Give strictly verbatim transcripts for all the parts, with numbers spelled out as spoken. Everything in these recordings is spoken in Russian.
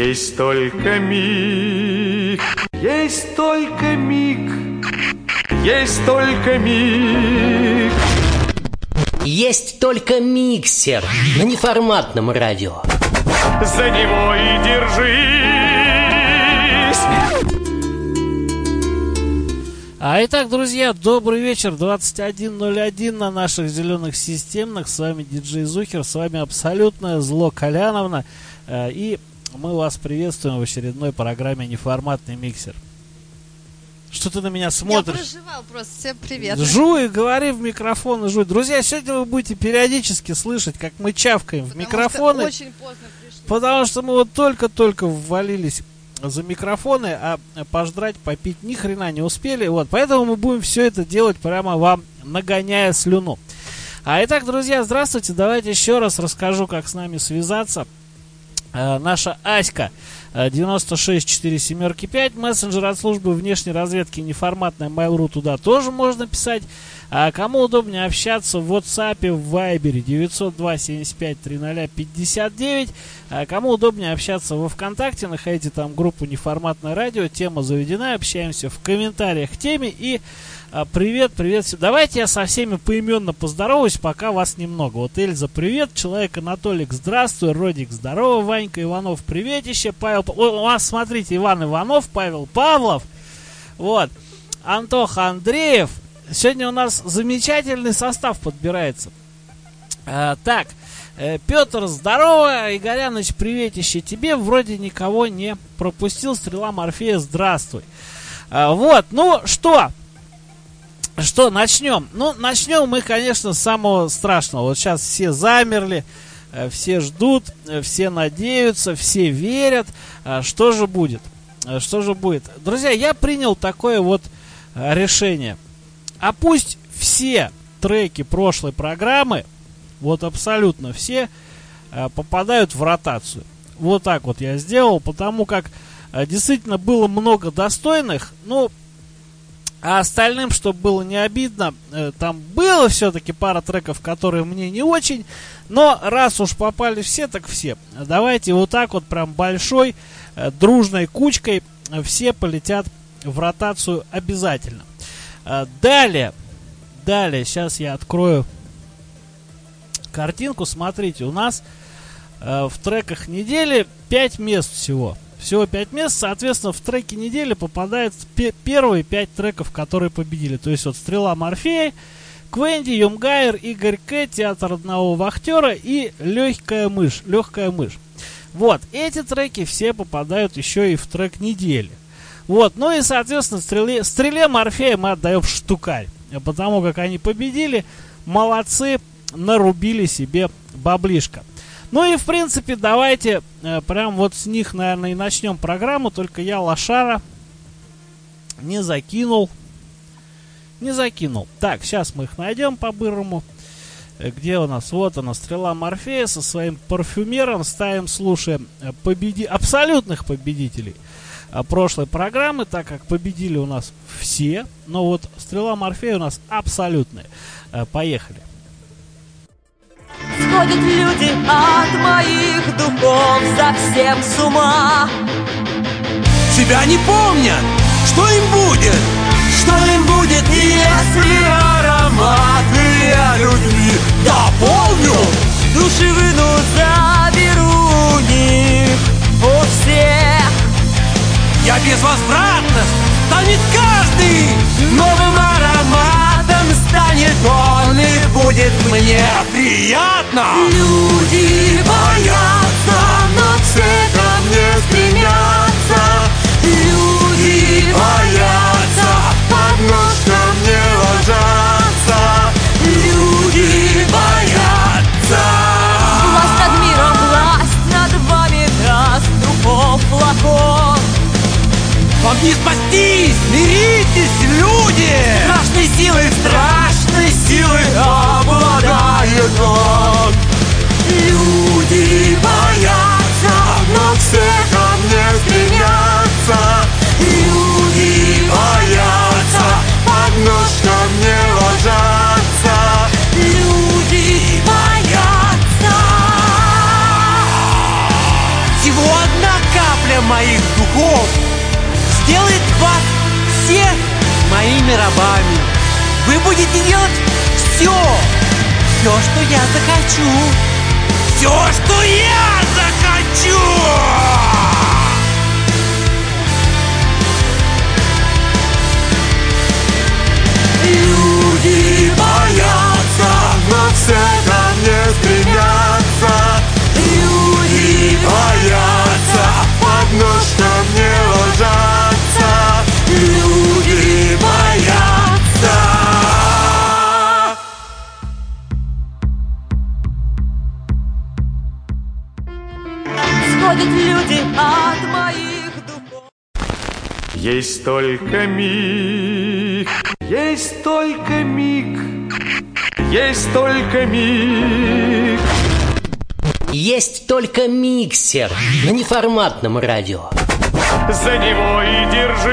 Есть только миг, есть только миг, есть только миг. Есть только миксер на неформатном радио. За него и держись. А итак, друзья, добрый вечер, двадцать один ноль один на наших зеленых системных. С вами диджей Зухер, с вами абсолютное зло Коляновна. И мы вас приветствуем в очередной программе «Неформатный миксер». Что ты на меня смотришь? Я проживал просто. Всем привет. Жуй, говори в микрофон и жуй. Друзья, сегодня вы будете периодически слышать, как мы чавкаем в потому микрофоны. Что очень поздно пришли. Потому что мы вот только-только ввалились за микрофоны, а пожрать, попить ни хрена не успели. Вот, поэтому мы будем все это делать прямо вам, нагоняя слюну. А итак, друзья, здравствуйте. Давайте еще раз расскажу, как с нами связаться. Э, наша Аська девяносто шесть четыре семерки пять, мессенджер от службы внешней разведки неформатная Mail.ru, туда тоже можно писать. А кому удобнее общаться в WhatsApp, в Viber девятьсот два семьдесят пять тридцать пятьдесят девять. А кому удобнее общаться во ВКонтакте, находите там группу «Неформатное радио», тема заведена, общаемся в комментариях к теме. И а, привет, привет. Давайте я со всеми поименно поздороваюсь, пока вас немного. Вот Эльза, привет, Человек Анатолик, здравствуй, Родик, здорово, Ванька Иванов, приветище, Павел, о, у нас, смотрите, Иван Иванов, Павел Павлов, вот, Антоха Андреев. Сегодня у нас замечательный состав подбирается. А, так, э, Петр, здорово, Игоряныч, приветище тебе, вроде никого не пропустил, Стрела Морфея, здравствуй. А, вот, ну что, что, начнем? Ну, начнем мы, конечно, с самого страшного. Вот сейчас все замерли, э, все ждут, э, все надеются, все верят. А, что же будет? А, что же будет? Друзья, я принял такое вот а, решение. А пусть все треки прошлой программы, вот абсолютно все, э, попадают в ротацию. Вот так вот я сделал, потому как э, действительно было много достойных. Ну, а остальным, чтобы было не обидно, э, там было все-таки пара треков, которые мне не очень. Но раз уж попали все, так все. Давайте вот так вот прям большой, э, дружной кучкой э, все полетят в ротацию обязательно. Далее, далее, сейчас я открою картинку. Смотрите, у нас э, в треках недели пять мест всего. Всего пять мест, соответственно, в треки недели попадают п- первые пять треков, которые победили. То есть вот Стрела Морфея, Квенди, Юмгайр, Игорь К, Театр одного вахтера и Легкая мышь. Легкая мышь. Вот, эти треки все попадают еще и в трек недели. Вот, ну и, соответственно, стреле, стреле Морфея мы отдаем штукарь. Потому как они победили, молодцы, нарубили себе баблишко. Ну и, в принципе, давайте э, прям вот с них, наверное, и начнем программу. Только я лошара не закинул. Не закинул. Так, сейчас мы их найдем по-бырому. Э, где у нас? Вот она, Стрела Морфея со своим парфюмером. Ставим, слушаем э, победи... абсолютных победителей прошлой программы, так как победили у нас все, но вот Стрела Морфея у нас абсолютная. Поехали. Сходят люди от моих духов совсем с ума. Тебя не помнят, что им будет? Что им будет, если ароматы я людьми дополню? Души выну, заберу у них у всех. Я безвозвратно станет каждый Новым ароматом станет он, и будет мне приятно. Люди боятся, но все ко мне стремятся. Люди боятся, под нож ко мне ложатся. Люди боятся. Власть над миром, власть над вами даст духов флакон. Вам не спастись, миритесь, люди! Страшной силой, страшной силой обладает он. рабами. Вы будете делать все, все, что я захочу. Все, что я захочу! Люди боятся, но все ко мне стремятся. Люди боятся, подножком не ложатся. Люди боятся. Сходят люди от моих духов. Есть только миг, есть только миг, есть только миг. Есть только миксер на неформатном радио. За него и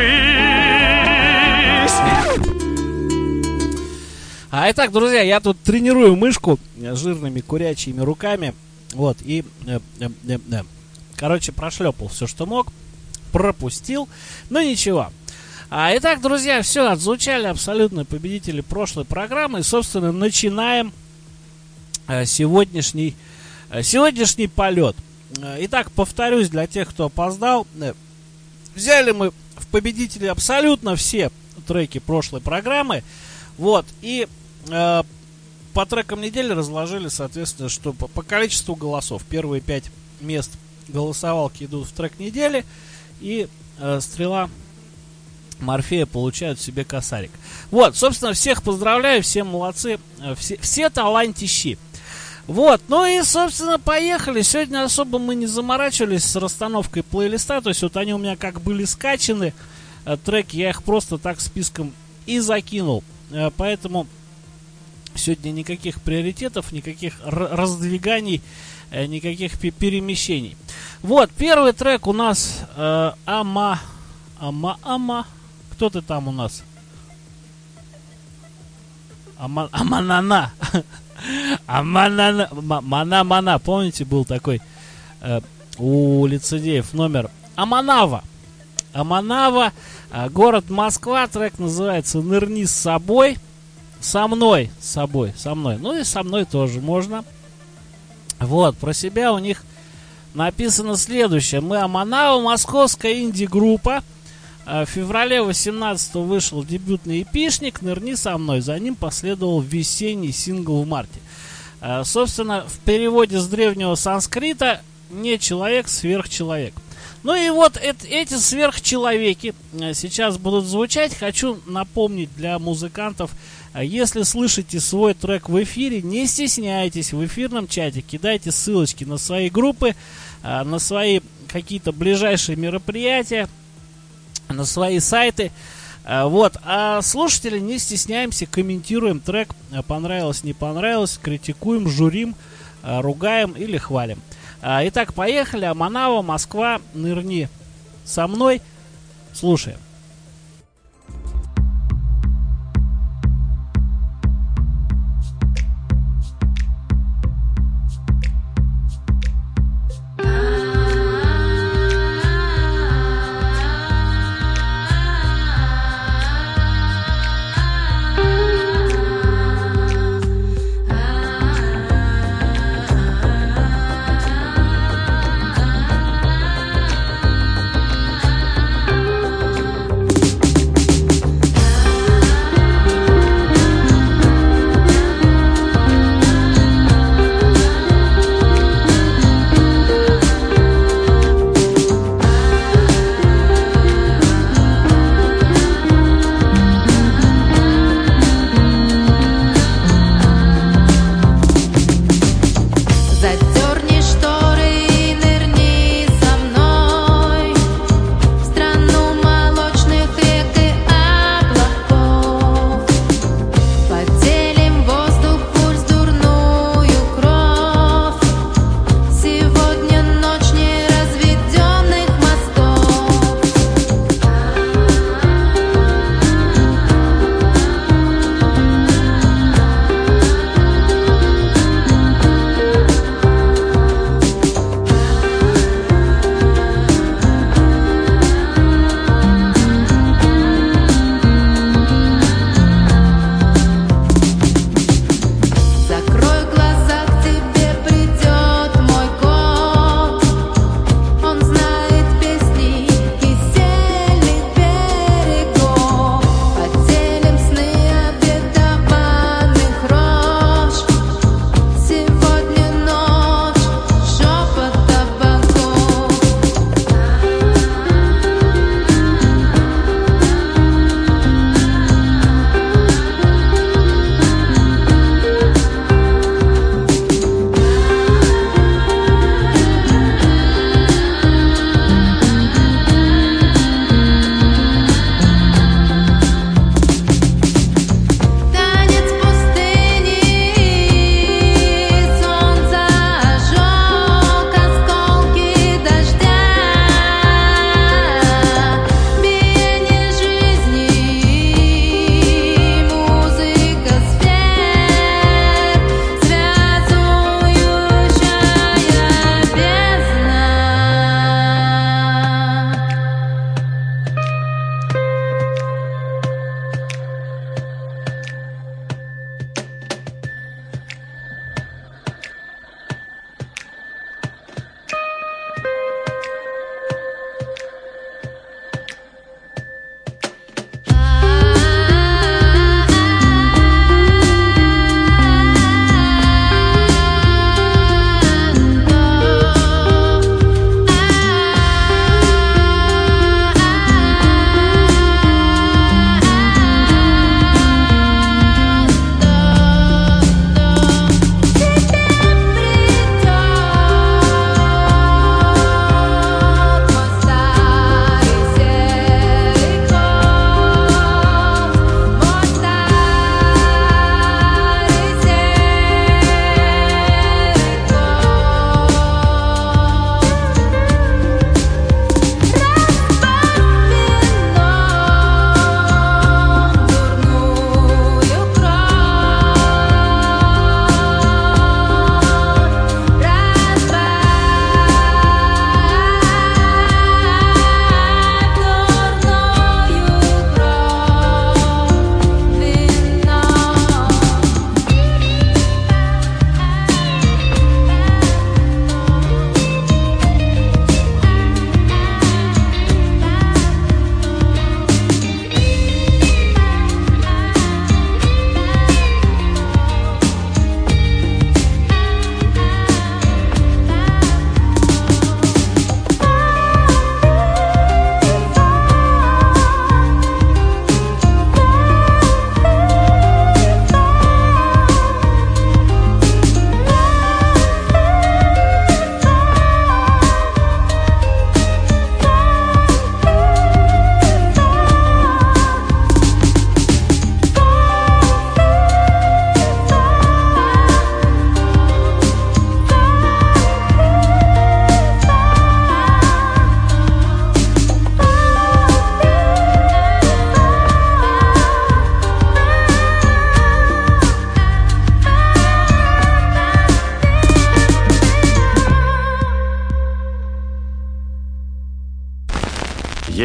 держись. А итак, друзья, я тут тренирую мышку жирными курячьими руками. Вот, и, э, э, э, э. короче, прошлепал все, что мог, пропустил, но ничего. А, итак, друзья, все, отзвучали абсолютно победители прошлой программы. И, собственно, начинаем э, сегодняшний, э, сегодняшний полет. Э, итак, повторюсь для тех, кто опоздал. Э, взяли мы в победители абсолютно все треки прошлой программы. Вот, и э, по трекам недели разложили, соответственно, что по, по количеству голосов. Первые пять мест голосовалки идут в трек недели. И э, Стрела, Морфея получают себе косарик. Вот, собственно, всех поздравляю, все молодцы, э, все, все талантищи. Вот, ну и, собственно, поехали. Сегодня особо мы не заморачивались с расстановкой плейлиста. То есть вот они у меня как были скачаны, э, треки, я их просто так списком и закинул. Э, поэтому сегодня никаких приоритетов, никаких р- раздвиганий, э, никаких п- перемещений. Вот, первый трек у нас э, Ама... Ама... Ама... Кто ты там у нас? Ама... Аманана. Аманана. Мана-мана. Помните, был такой э, у лицедеев номер Аманава. Аманава. Э, город Москва. Трек называется «Нырни с собой». Со мной. С собой. Со мной. Ну и со мной тоже можно. Вот, про себя у них написано следующее. Мы Аманава, московская инди-группа. В феврале восемнадцатого вышел дебютный эпишник «Нырни со мной». За ним последовал весенний сингл в марте. Собственно, в переводе с древнего санскрита «не человек, сверхчеловек». Ну и вот это, эти сверхчеловеки сейчас будут звучать. Хочу напомнить для музыкантов, если слышите свой трек в эфире, не стесняйтесь, в эфирном чате кидайте ссылочки на свои группы, на свои какие-то ближайшие мероприятия, на свои сайты. Вот. А слушатели, не стесняемся, комментируем трек, понравилось, не понравилось, критикуем, журим, ругаем или хвалим. Итак, поехали. Аманава, Москва, «Нырни со мной». Слушаем.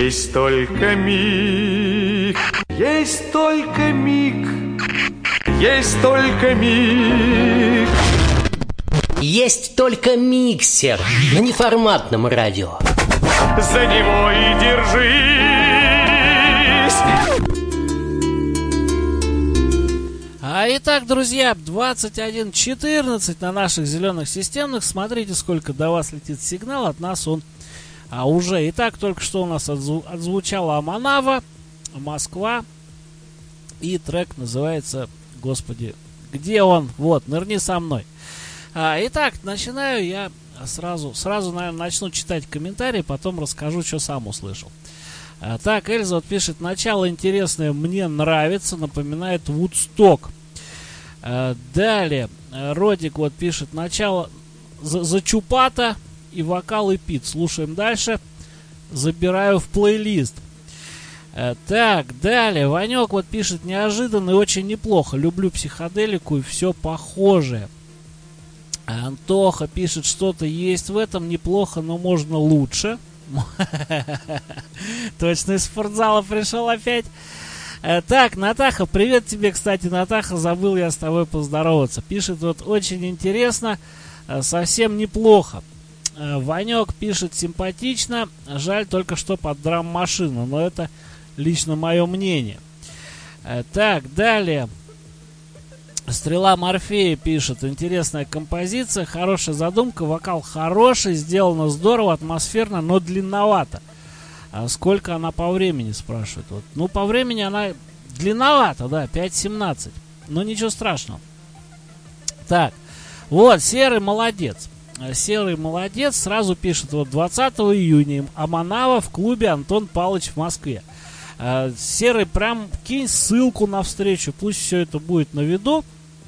Есть только миг, есть только миг, есть только миг. Есть только миксер на неформатном радио. За него и держись. А итак, друзья, двадцать один четырнадцать на наших зеленых системных. Смотрите, сколько до вас летит сигнал. От нас он а, уже. Итак, только что у нас отзву- отзвучала Аманава, Москва. И трек называется, господи, где он? Вот, нырни со мной. А, итак, начинаю я сразу, сразу, наверное, начну читать комментарии, потом расскажу, что сам услышал. А, так, Эльза вот пишет: начало интересное, мне нравится, напоминает Вудсток. А, далее, Родик вот пишет: начало за, за Чупата и вокал и пит. Слушаем дальше, забираю в плейлист. А, так, далее, Ванек вот пишет: неожиданно и очень неплохо, люблю психоделику и все похожее. Антоха пишет: что-то есть в этом, неплохо, но можно лучше. Точно из спортзала пришел опять. Так, Натаха, привет тебе, кстати, Натаха, забыл я с тобой поздороваться. Пишет вот: очень интересно, совсем неплохо. Ванек пишет: симпатично, жаль только что под драм-машину, но это лично мое мнение. Так, далее. Стрела Морфея пишет: интересная композиция, хорошая задумка, вокал хороший, сделано здорово, атмосферно, но длинновато. А сколько она по времени, спрашивает? Вот. Ну, по времени она длинновата, да, пять семнадцать. Но ничего страшного. Так, вот, Серый молодец. Серый молодец, сразу пишет: вот двадцатого июня Аманава в клубе Антон Палыч в Москве. Серый, прям кинь ссылку на встречу, пусть все это будет на виду.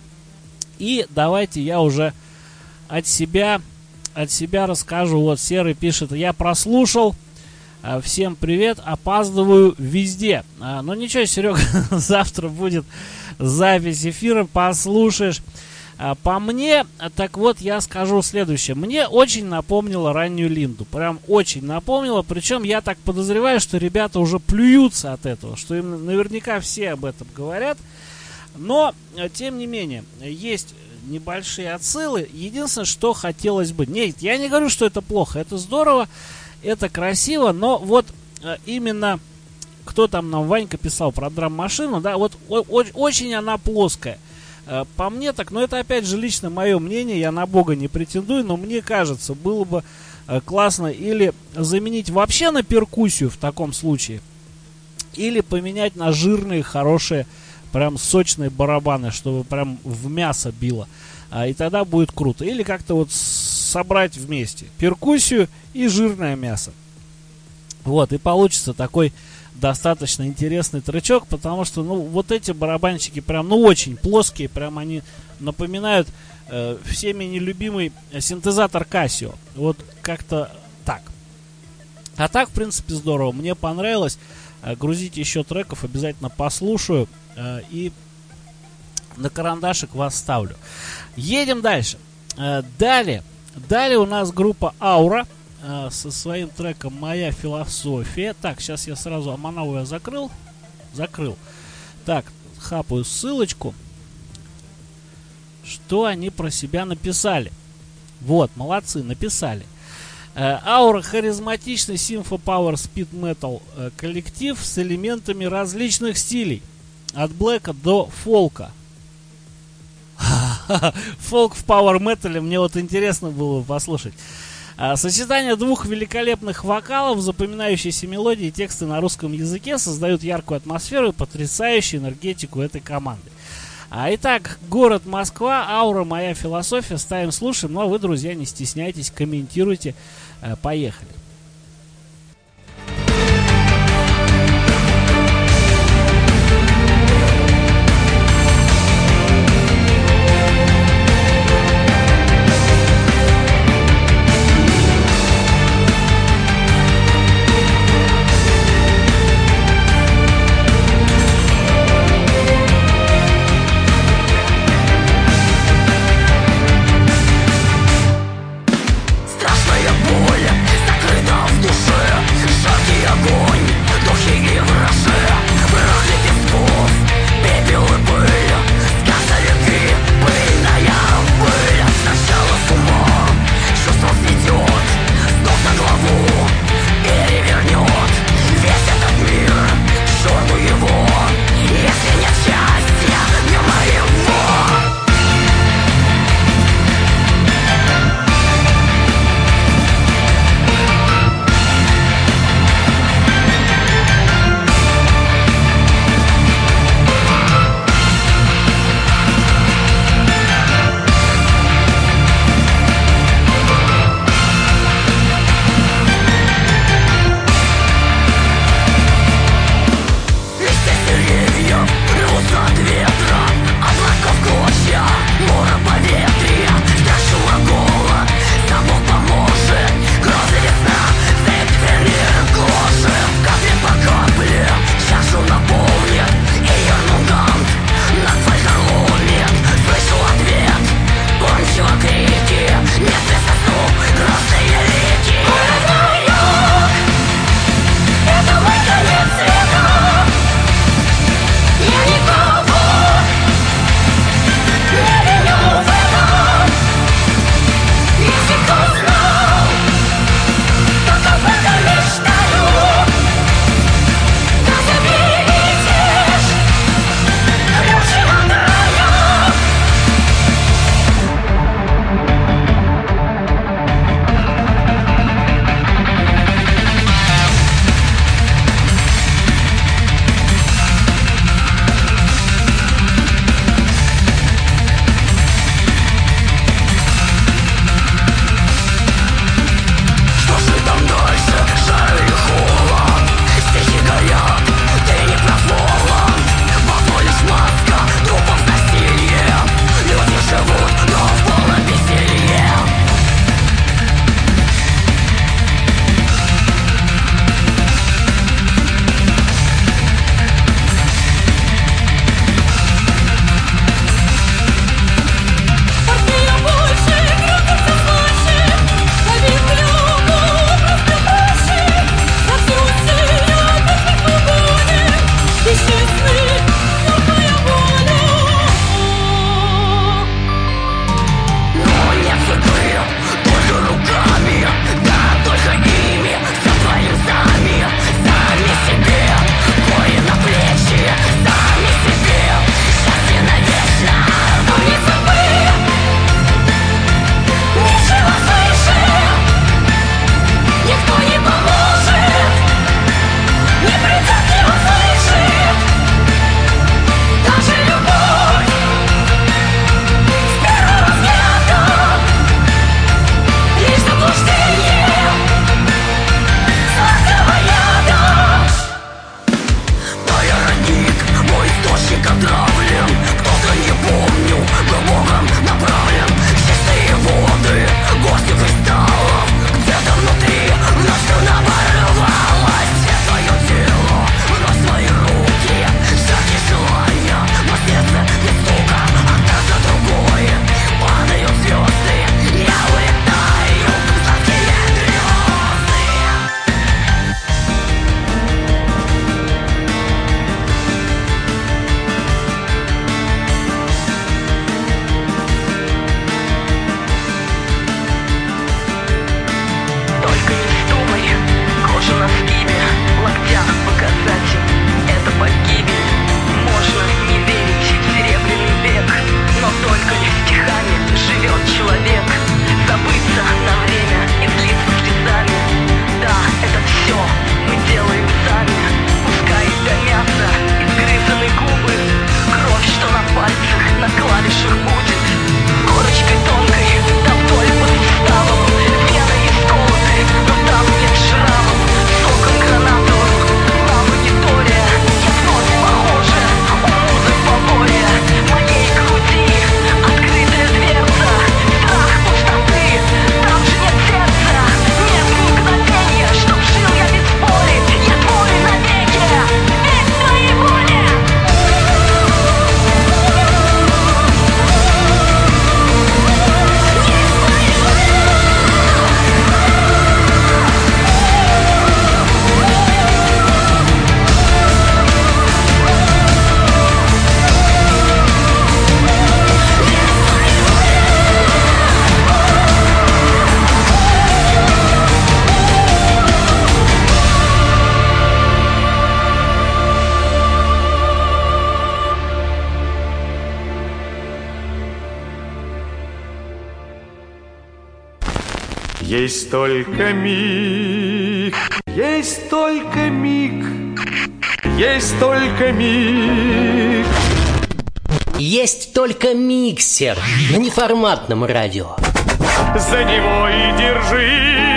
И давайте я уже от себя, от себя расскажу. Вот Серый пишет: я прослушал, всем привет, опаздываю везде. Но ничего, Серега, завтра будет запись эфира, послушаешь. По мне, так вот, я скажу следующее. Мне очень напомнило раннюю Линду. Прям очень напомнило. Причем я так подозреваю, что ребята уже плюются от этого. Что им наверняка все об этом говорят. Но, тем не менее, есть небольшие отсылы. Единственное, что хотелось бы... Нет, я не говорю, что это плохо. Это здорово, это красиво. Но вот именно... Кто там нам, Ванька, писал про драм-машину, да, вот о- о- очень она плоская. По мне так, но это опять же лично мое мнение, я на Бога не претендую, но мне кажется, было бы классно или заменить вообще на перкуссию в таком случае, или поменять на жирные, хорошие, прям сочные барабаны, чтобы прям в мясо било, и тогда будет круто. Или как-то вот собрать вместе перкуссию и жирное мясо. Вот, и получится такой достаточно интересный тречок, потому что, ну, вот эти барабанщики прям, ну, очень плоские, прям они напоминают э, всеми нелюбимый синтезатор Casio. Вот как-то так. А так, в принципе, здорово. Мне понравилось. Э, грузите еще треков, обязательно послушаю э, и на карандашик вас ставлю. Едем дальше. Э, далее. Далее у нас группа Аура со своим треком «Моя философия». Так, сейчас я сразу Аманаву я закрыл. Закрыл. Так, хапаю ссылочку. Что они про себя написали. Вот, молодцы, написали. Аура — харизматичный симфо-пауэр спид-метал коллектив с элементами различных стилей. От блэка до фолка. Фолк в пауэр-метале, мне вот интересно было послушать. Сочетание двух великолепных вокалов, запоминающиеся мелодии и тексты на русском языке создают яркую атмосферу и потрясающую энергетику этой команды. А, итак, город Москва, Аура, «Моя философия». Ставим, слушаем. Ну а вы, друзья, не стесняйтесь, комментируйте. Поехали. Страшная боль, закрыт Есть только миг, есть только миг, есть только миг. Есть только миксер на неформатном радио. За него и держись.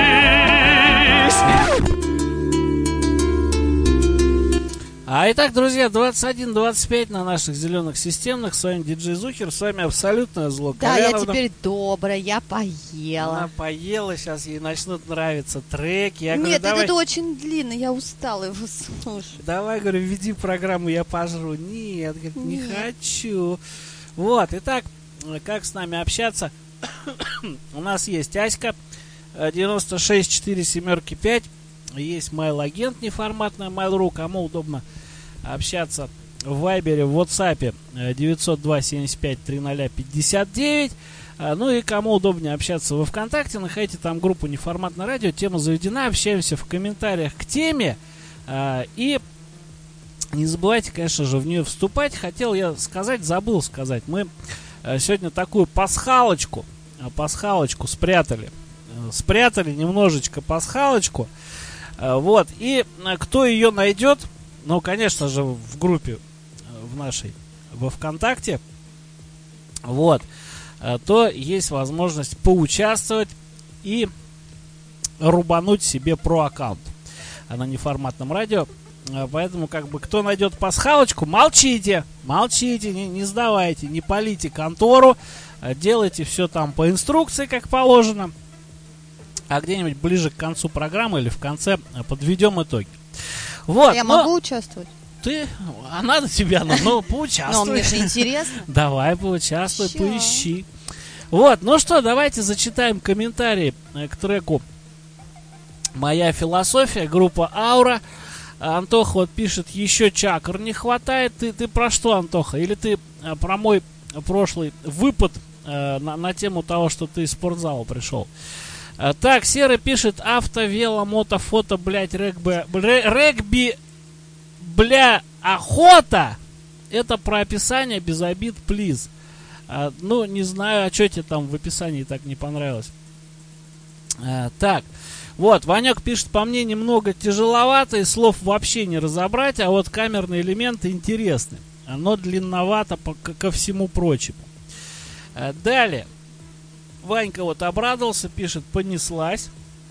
А итак, друзья, двадцать один двадцать пять на наших зеленых системных. С вами диджей Зухер, с вами абсолютное зло. Да, я Коляновна. теперь добрая, я Она поела. поела, сейчас ей начнут нравиться треки. Я говорю, Нет, давай, это очень длинно, я устала его слушать. давай, говорю, веди программу, я пожру. Нет, говорит, не Нет. хочу. Вот, итак, как с нами общаться? У нас есть Аська, девяносто шесть четыре семерки пять. Есть mail-агент неформатная Mail.ru. Кому удобно общаться в Вайбере, в WhatsApp девятьсот два семьдесят пять тридцать пятьдесят девять. Ну и кому удобнее общаться во ВКонтакте, находите там группу Неформатное радио. Тема заведена. Общаемся в комментариях к теме. И не забывайте, конечно же, в нее вступать. Хотел я сказать, забыл сказать. Мы сегодня такую пасхалочку, пасхалочку спрятали. Спрятали немножечко пасхалочку. Вот. И кто ее найдет, ну, конечно же, в группе в нашей во ВКонтакте, вот, то есть возможность поучаствовать и рубануть себе про аккаунт на неформатном радио. Поэтому, как бы, кто найдет пасхалочку, молчите, молчите, не, не сдавайте, не палите контору, делайте все там по инструкции, как положено. А где-нибудь ближе к концу программы или в конце подведем итоги. Вот, Я но могу участвовать? ты, а надо тебя, ну, ну поучаствуй. Но мне же интересно. Давай, поучаствуй, Чё? поищи. Вот, ну что, давайте зачитаем комментарии э, к треку «Моя философия», группа «Аура». Антоха вот пишет, еще чакр не хватает. Ты, ты про что, Антоха? Или ты э, про мой прошлый выпад э, на, на тему того, что ты из спортзала пришел? Э, так, Серый пишет, авто, вело, мото, фото, блять, регби, ре- регби, бля, охота. Это про описание, без обид, плиз. Э, ну, не знаю, а что тебе там в описании так не понравилось. Э, так. Вот, Ванек пишет, по мне немного тяжеловато, и слов вообще не разобрать, а вот камерные элементы интересны. Оно длинновато по, ко всему прочему. А, далее. Ванька вот обрадовался, пишет, понеслась.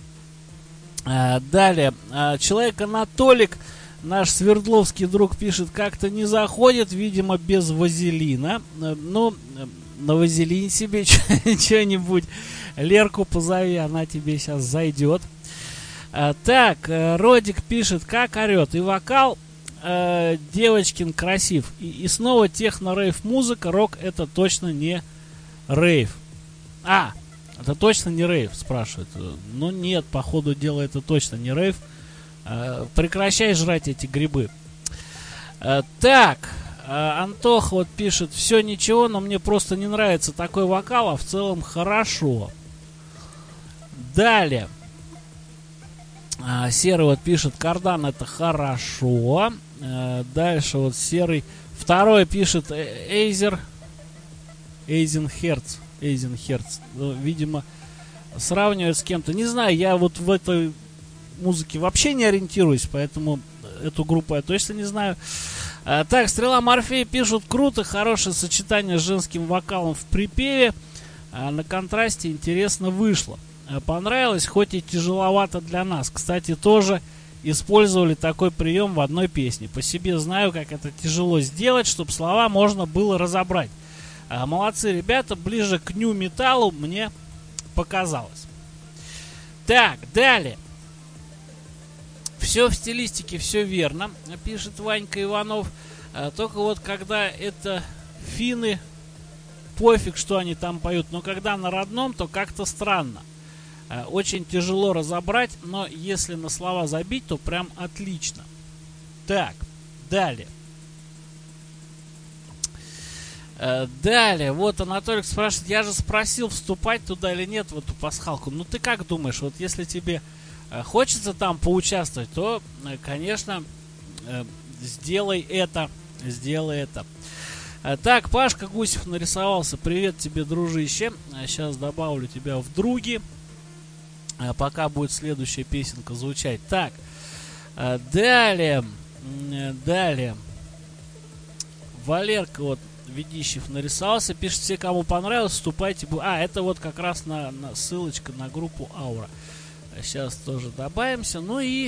А, далее. А, человек Анатолик, наш свердловский друг, пишет, как-то не заходит, видимо, без вазелина. А, ну, на вазелин себе что-нибудь. Лерку позови, она тебе сейчас зайдет. А, так, э, Родик пишет, как орет. И вокал э, Девочкин красив. И, и снова техно-рейв музыка. Рок это точно не рейв. А, это точно не рейв, спрашивает. Ну нет, по ходу дела это точно не рейв. Э, прекращай жрать эти грибы. Э, так, э, Антох вот пишет, все ничего, но мне просто не нравится такой вокал, а в целом хорошо. Далее. А, Серый вот пишет, кардан это хорошо. А, дальше вот Серый. Второй пишет, Эйзер. Эйзенхерц. Эйзенхерц. Ну, видимо, сравнивает с кем-то. Не знаю, я вот в этой музыке вообще не ориентируюсь, поэтому эту группу я точно не знаю. А, так, Стрела Морфея пишут, круто, хорошее сочетание с женским вокалом в припеве. А, на контрасте интересно вышло. Понравилось, хоть и тяжеловато для нас. Кстати, тоже использовали такой прием в одной песне. По себе знаю, как это тяжело сделать, чтобы слова можно было разобрать. А, молодцы ребята, ближе к нью-металлу мне показалось. Так, далее. Все в стилистике, все верно, пишет Ванька Иванов. А, только вот когда это финны, пофиг, что они там поют. Но когда на родном, то как-то странно. Очень тяжело разобрать, но если на слова забить, то прям отлично. Так, далее. Далее, вот Анатолий спрашивает, я же спросил, вступать туда или нет в эту пасхалку. Ну ты как думаешь, вот если тебе хочется там поучаствовать, то, конечно, сделай это, сделай это. Так, Пашка Гусев нарисовался. Привет тебе, дружище. Сейчас добавлю тебя в други. А пока будет следующая песенка звучать. Так, а, далее, м, далее. Валерка вот Ведищев нарисовался, пишет: все, кому понравилось, вступайте. А, это вот как раз на, на ссылочка на группу Аура. Сейчас тоже добавимся. Ну и,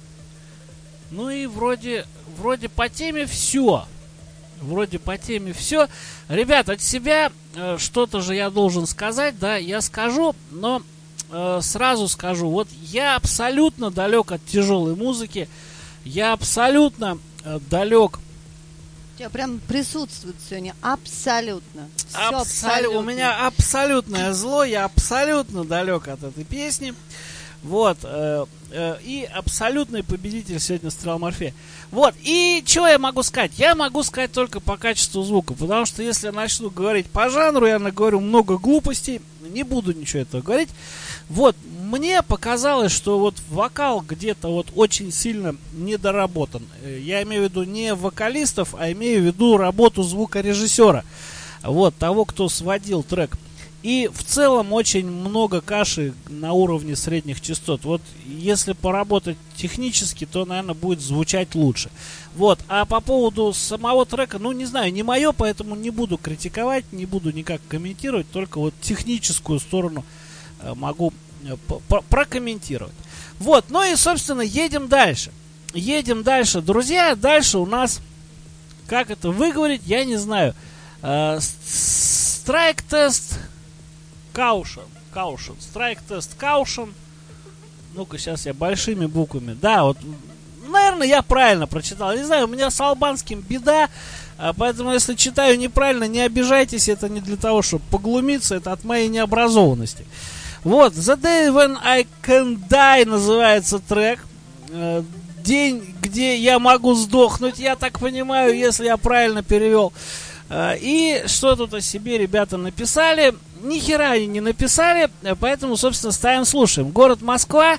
ну и вроде, вроде по теме все. Вроде по теме все. Ребят, от себя э, что-то же я должен сказать, да, я скажу, но э, сразу скажу, вот я абсолютно далек от тяжелой музыки, я абсолютно э, далек. У тебя прям присутствует сегодня абсолютно. Всё Абсолю- абсолютно. У меня абсолютное зло, я абсолютно далек от этой песни. Вот, э, э, и абсолютный победитель сегодня Стрела Морфея. Вот, и что я могу сказать? Я могу сказать только по качеству звука, потому что если я начну говорить по жанру, я наговорю много глупостей, не буду ничего этого говорить. Вот, мне показалось, что вот вокал где-то вот очень сильно недоработан. Я имею в виду не вокалистов, а имею в виду работу звукорежиссера. Вот, того, кто сводил трек. И в целом очень много каши на уровне средних частот. Вот если поработать технически, то, наверное, будет звучать лучше. Вот. А по поводу самого трека, ну, не знаю, не мое, поэтому не буду критиковать, не буду никак комментировать, только вот техническую сторону э, могу э, прокомментировать. Вот. Ну и, собственно, едем дальше. Едем дальше, друзья. Дальше у нас, как это выговорить, я не знаю. Э, страйк-тест... Caution, Caution, Strike Test Caution. Ну-ка, сейчас я большими буквами. Да, вот, наверное, я правильно прочитал. Не знаю, у меня с албанским беда, поэтому, если читаю неправильно, не обижайтесь. Это не для того, чтобы поглумиться, это от моей необразованности. Вот, The Day When I Can Die называется трек. День, где я могу сдохнуть, я так понимаю, если я правильно перевел. И что тут о себе ребята написали? Ни хера они не написали, поэтому, собственно, ставим, слушаем. Город Москва,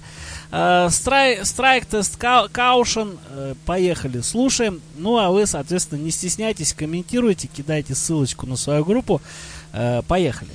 Strike Test Caution, поехали, слушаем. Ну, а вы, соответственно, не стесняйтесь, комментируйте, кидайте ссылочку на свою группу. Поехали.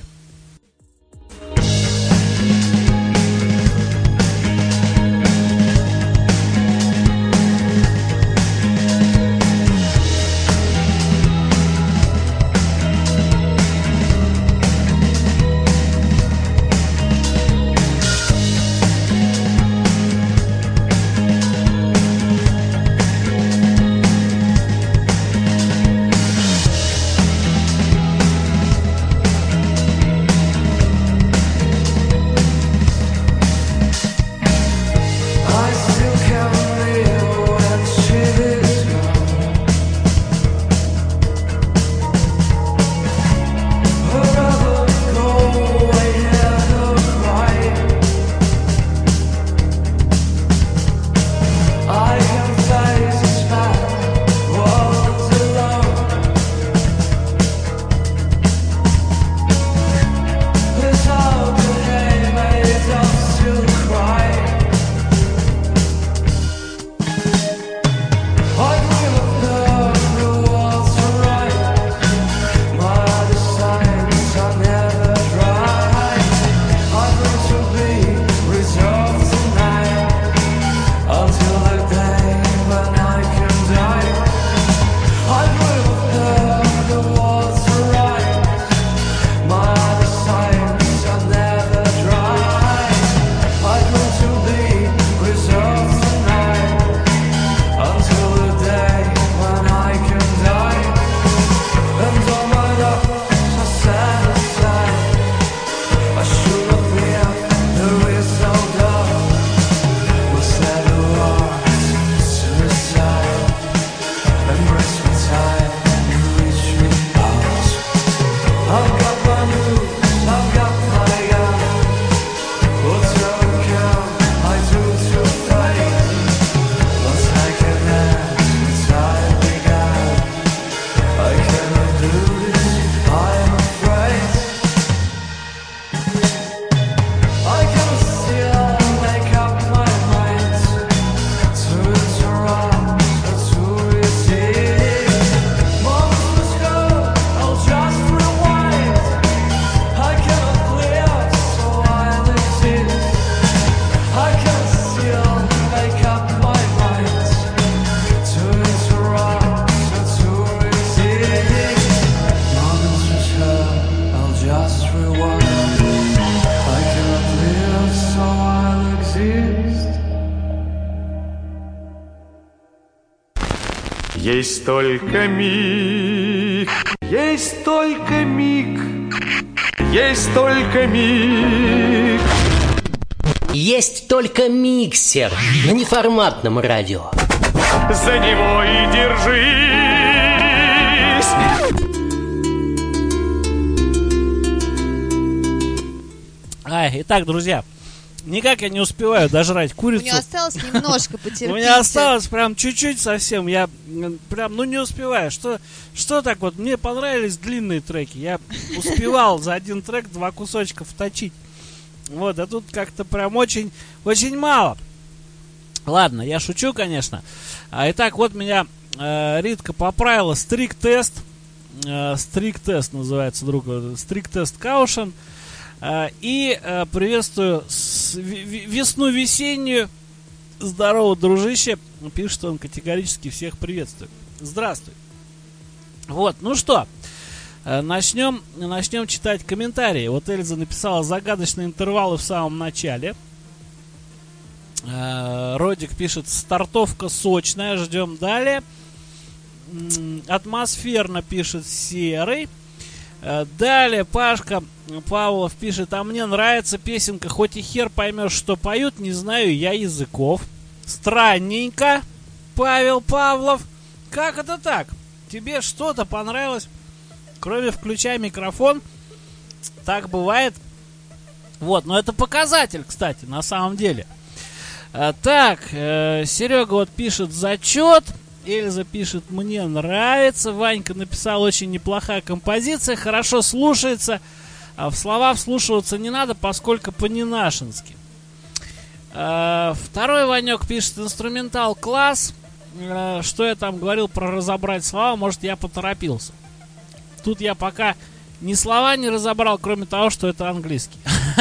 Есть только миг, есть только миг, есть только миг. Есть только миксер на неформатном радио. За него и держись. Ай, итак, друзья, никак я не успеваю дожрать курицу. У меня осталось немножко, потерпите. У меня осталось прям чуть-чуть совсем. Я прям, ну, не успеваю. Что, что так вот? Мне понравились длинные треки. Я успевал за один трек два кусочка вточить. Вот, а тут как-то прям очень, очень мало. Ладно, я шучу, конечно. А, итак, вот меня э, Ритка поправила. Стрик-тест. Э, Стрик-тест называется, друг. Стрик-тест Каушен. Э, и э, приветствую с, в, весну весеннюю. Здорово, дружище. Пишет он категорически, всех приветствую. Здравствуй. Вот, ну что, э, начнем, начнем читать комментарии. Вот Эльза написала загадочные интервалы в самом начале. Родик пишет: стартовка сочная, ждем далее. Атмосферно пишет Серый. Далее Пашка Павлов пишет: а мне нравится песенка, хоть и хер поймешь, что поют, не знаю я языков. Странненько, Павел Павлов. Как это так? Тебе что-то понравилось, кроме включай микрофон? Так бывает. Вот, но это показатель, кстати, на самом деле. А, так, э, Серега вот пишет: зачет. Эльза пишет: мне нравится. Ванька написал: очень неплохая композиция, хорошо слушается. А в слова вслушиваться не надо, поскольку по-ненашински. А, второй Ванек пишет: инструментал класс. А, что я там говорил про разобрать слова, может, я поторопился. Тут я пока ни слова не разобрал, кроме того, что это английский.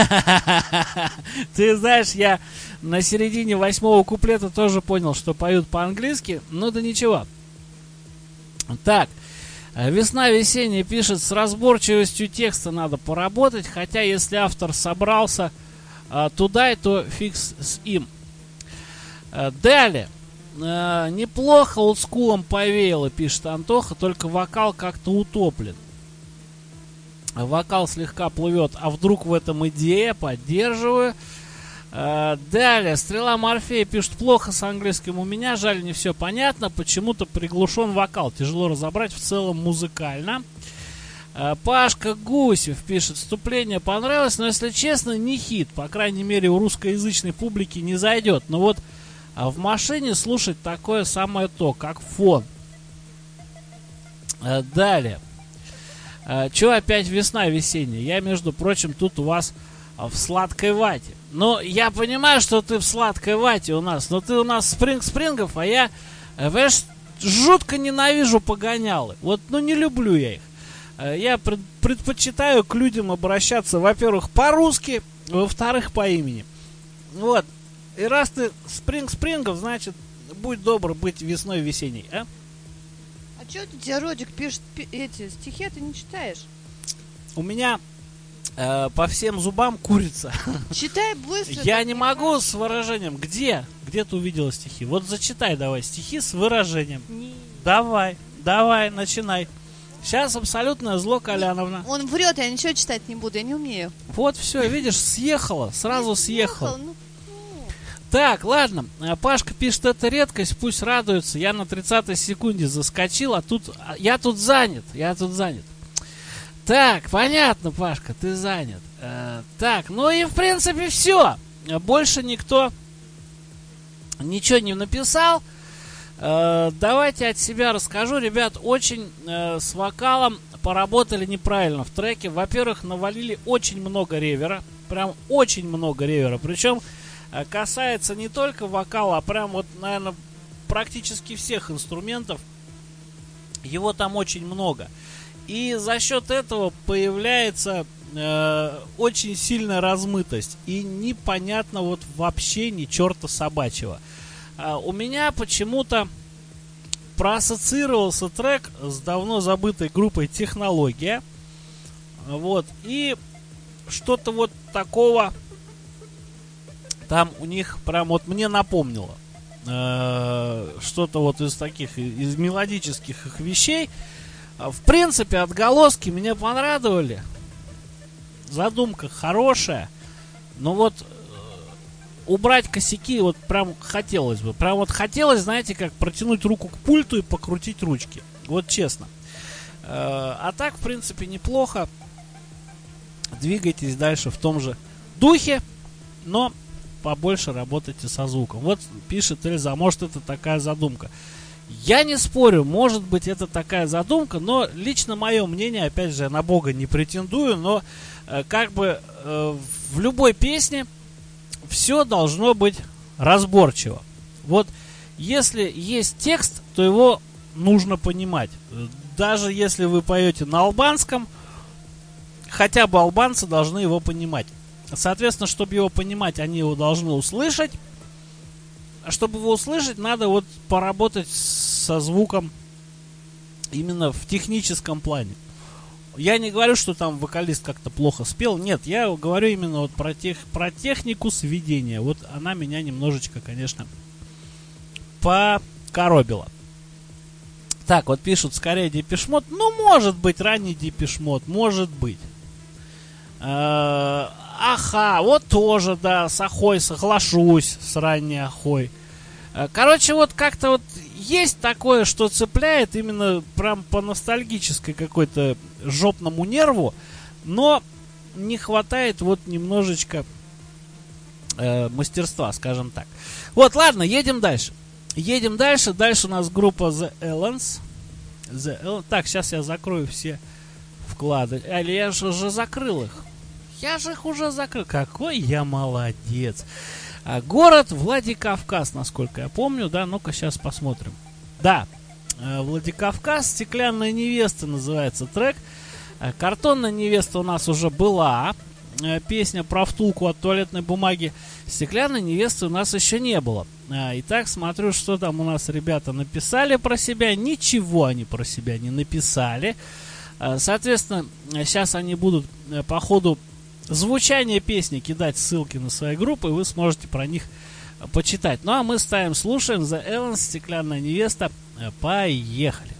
Ты знаешь, я на середине восьмого куплета тоже понял, что поют по-английски. Ну да ничего. Так, весна весенняя пишет: с разборчивостью текста надо поработать, хотя если автор собрался а, туда, то фиг с им. А, далее. А, неплохо олдскулом повеяло, пишет Антоха, только вокал как-то утоплен. Вокал слегка плывет, а вдруг в этом идея? Поддерживаю. А, далее, Стрела Морфея пишет: плохо с английским у меня, жаль, не все понятно, почему-то приглушен вокал, тяжело разобрать в целом музыкально. А, Пашка Гусев пишет: вступление понравилось, но, если честно, не хит, по крайней мере, у русскоязычной публики не зайдет, но вот а в машине слушать такое самое то, как фон. А, далее. А, Че опять весна весенняя? Я, между прочим, тут у вас а, в сладкой вате. Ну, я понимаю, что ты в сладкой вате у нас, но ты у нас спринг-спрингов, а я, понимаешь, жутко ненавижу погонялы. Вот, ну, не люблю я их. А, я пред, предпочитаю к людям обращаться, во-первых, по-русски, во-вторых, по имени. Вот. И раз ты спринг-спрингов, значит, будь добр быть весной весенней, а? А что у тебя Родик пишет пи- эти стихи, ты не читаешь? У меня э, по всем зубам курица. Читай быстро. Я не могу с выражением. Где? Где ты увидела стихи? Вот зачитай давай стихи с выражением. Не. Давай, давай, начинай. Сейчас абсолютное зло, Коляновна. Он врет, я ничего читать не буду, я не умею. Вот все, видишь, съехала, сразу съехала. Ну, Так, ладно, Пашка пишет: это редкость, пусть радуется. Я на тридцатой секунде заскочил, а тут я тут занят, я тут занят. Так, понятно, Пашка, ты занят. Э, так, ну и в принципе все. Больше никто ничего не написал. Э, давайте от себя расскажу. Ребят, очень э, с вокалом поработали неправильно в треке. Во-первых, навалили очень много ревера. Прям очень много ревера. Причем касается не только вокала, а прям вот, наверное, практически всех инструментов. Его там очень много. И за счет этого появляется э, очень сильная размытость. И непонятно вот вообще ни черта собачьего. А у меня почему-то проассоциировался трек с давно забытой группой «Технология». Вот. И что-то вот такого там у них прям вот мне напомнило. э, что-то вот из таких, из мелодических их вещей. В принципе, отголоски меня порадовали. Задумка хорошая. Но вот э, убрать косяки вот прям хотелось бы. Прям вот хотелось, знаете, как протянуть руку к пульту и покрутить ручки. Вот честно. Э, а так, в принципе, неплохо. Двигайтесь дальше в том же духе, но побольше работайте со звуком. Вот пишет Эльза, может это такая задумка. Я не спорю, может быть это такая задумка, но лично мое мнение, опять же, я на Бога не претендую, но э, как бы э, в любой песне все должно быть разборчиво. Вот если есть текст, то его нужно понимать. Даже если вы поете на албанском, хотя бы албанцы должны его понимать. Соответственно, чтобы его понимать, они его должны услышать. А чтобы его услышать, надо вот поработать со звуком именно в техническом плане. Я не говорю, что там вокалист как-то плохо спел. Нет, я говорю именно вот про, тех, про технику сведения. Вот она меня немножечко, конечно, покоробила. Так, вот пишут, скорее Депеш Мод. Ну, может быть, ранний Депеш Мод, может быть. Аха, вот тоже, да, с Ахой соглашусь, с ранней Ахой. Короче, вот как-то вот есть такое, что цепляет именно прям по ностальгической какой-то жопному нерву, но не хватает вот немножечко э, мастерства, скажем так. Вот, ладно, едем дальше. Едем дальше. Дальше у нас группа The Allens. The Allens. Так, сейчас я закрою все вклады. Или я же уже закрыл их. Я же их уже закрыл. Какой я молодец. А, город Владикавказ, насколько я помню. Да, ну-ка сейчас посмотрим. Да, Владикавказ. Стеклянная невеста называется трек. Картонная невеста у нас уже была. Песня про втулку от туалетной бумаги. Стеклянной невесты у нас еще не было. Итак, смотрю, что там у нас ребята написали про себя. Ничего они про себя не написали. Соответственно, сейчас они будут по ходу звучания песни кидать ссылки на свои группы, и вы сможете про них почитать. Ну а мы ставим, слушаем The Allens, Стеклянная невеста. Поехали.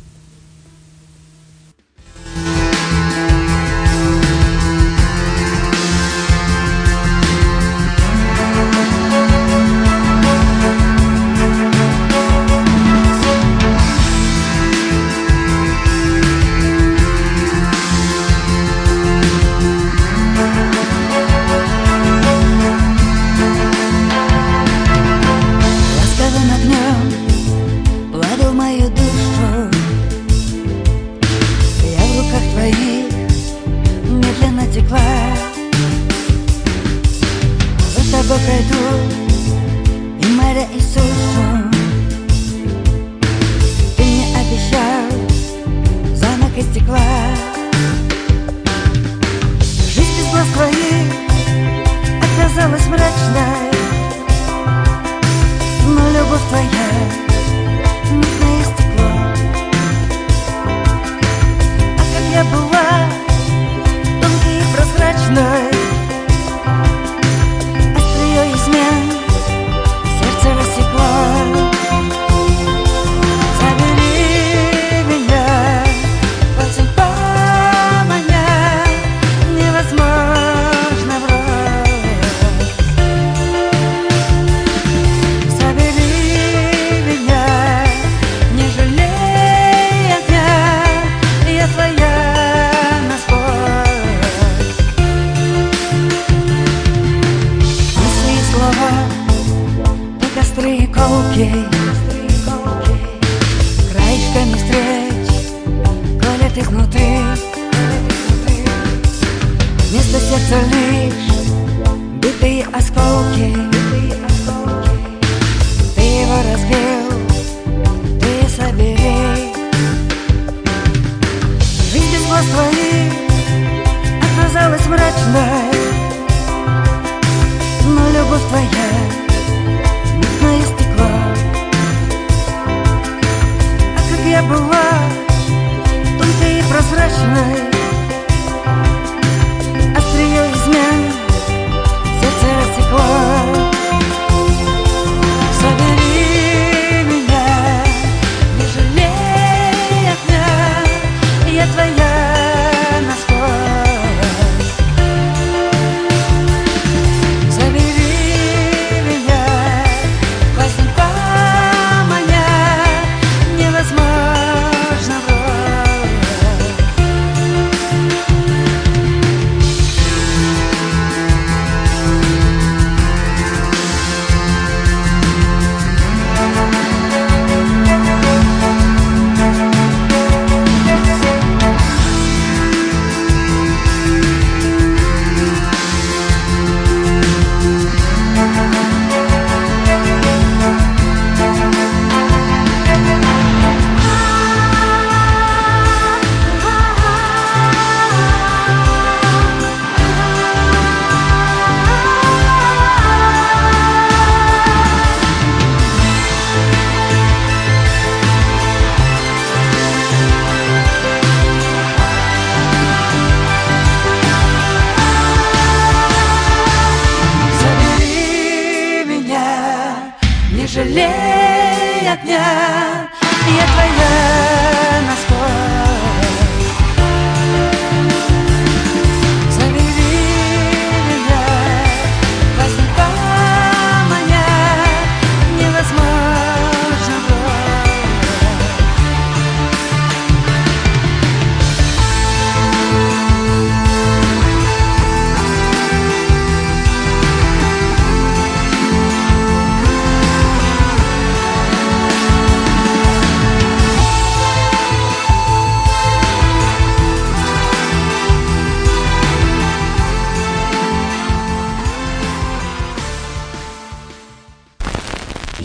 Собери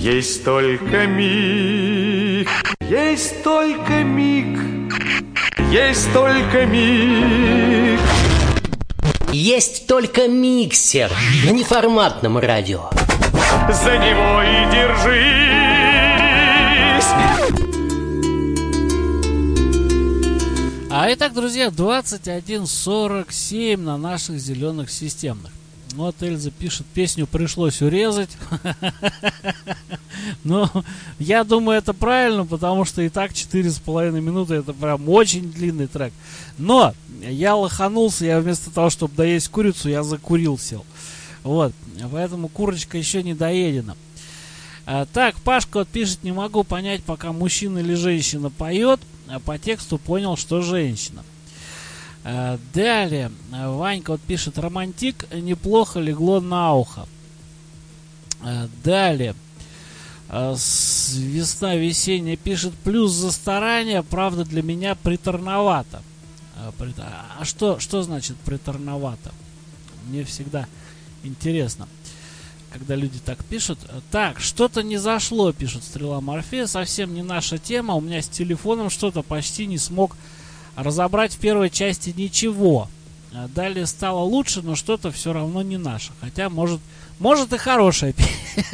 Есть только миг, есть только миг, есть только миг. Есть только миксер на неформатном радио. За него и держись. А итак, друзья, двадцать один сорок семь на наших зеленых системных. Вот Эльза пишет, песню пришлось урезать. Но я думаю, это правильно, потому что и так четыре с половиной минуты это прям очень длинный трек. Но я лоханулся, я вместо того, чтобы доесть курицу, я закурил сел. Вот, поэтому курочка еще не доедена. А, так, Пашка вот пишет, не могу понять, пока мужчина или женщина поет, а по тексту понял, что женщина. А, далее, Ванька вот пишет, романтик неплохо легло на ухо. А, далее, а, с, весна весенняя пишет, плюс за старание, правда для меня приторновато. А, при, а что, что значит приторновато? Мне всегда интересно, когда люди так пишут. Так, что-то не зашло, пишет Стрела Морфея, совсем не наша тема. У меня с телефоном что-то почти не смог разобрать в первой части ничего. Далее стало лучше, но что-то все равно не наше. Хотя, может, может и хорошая песня.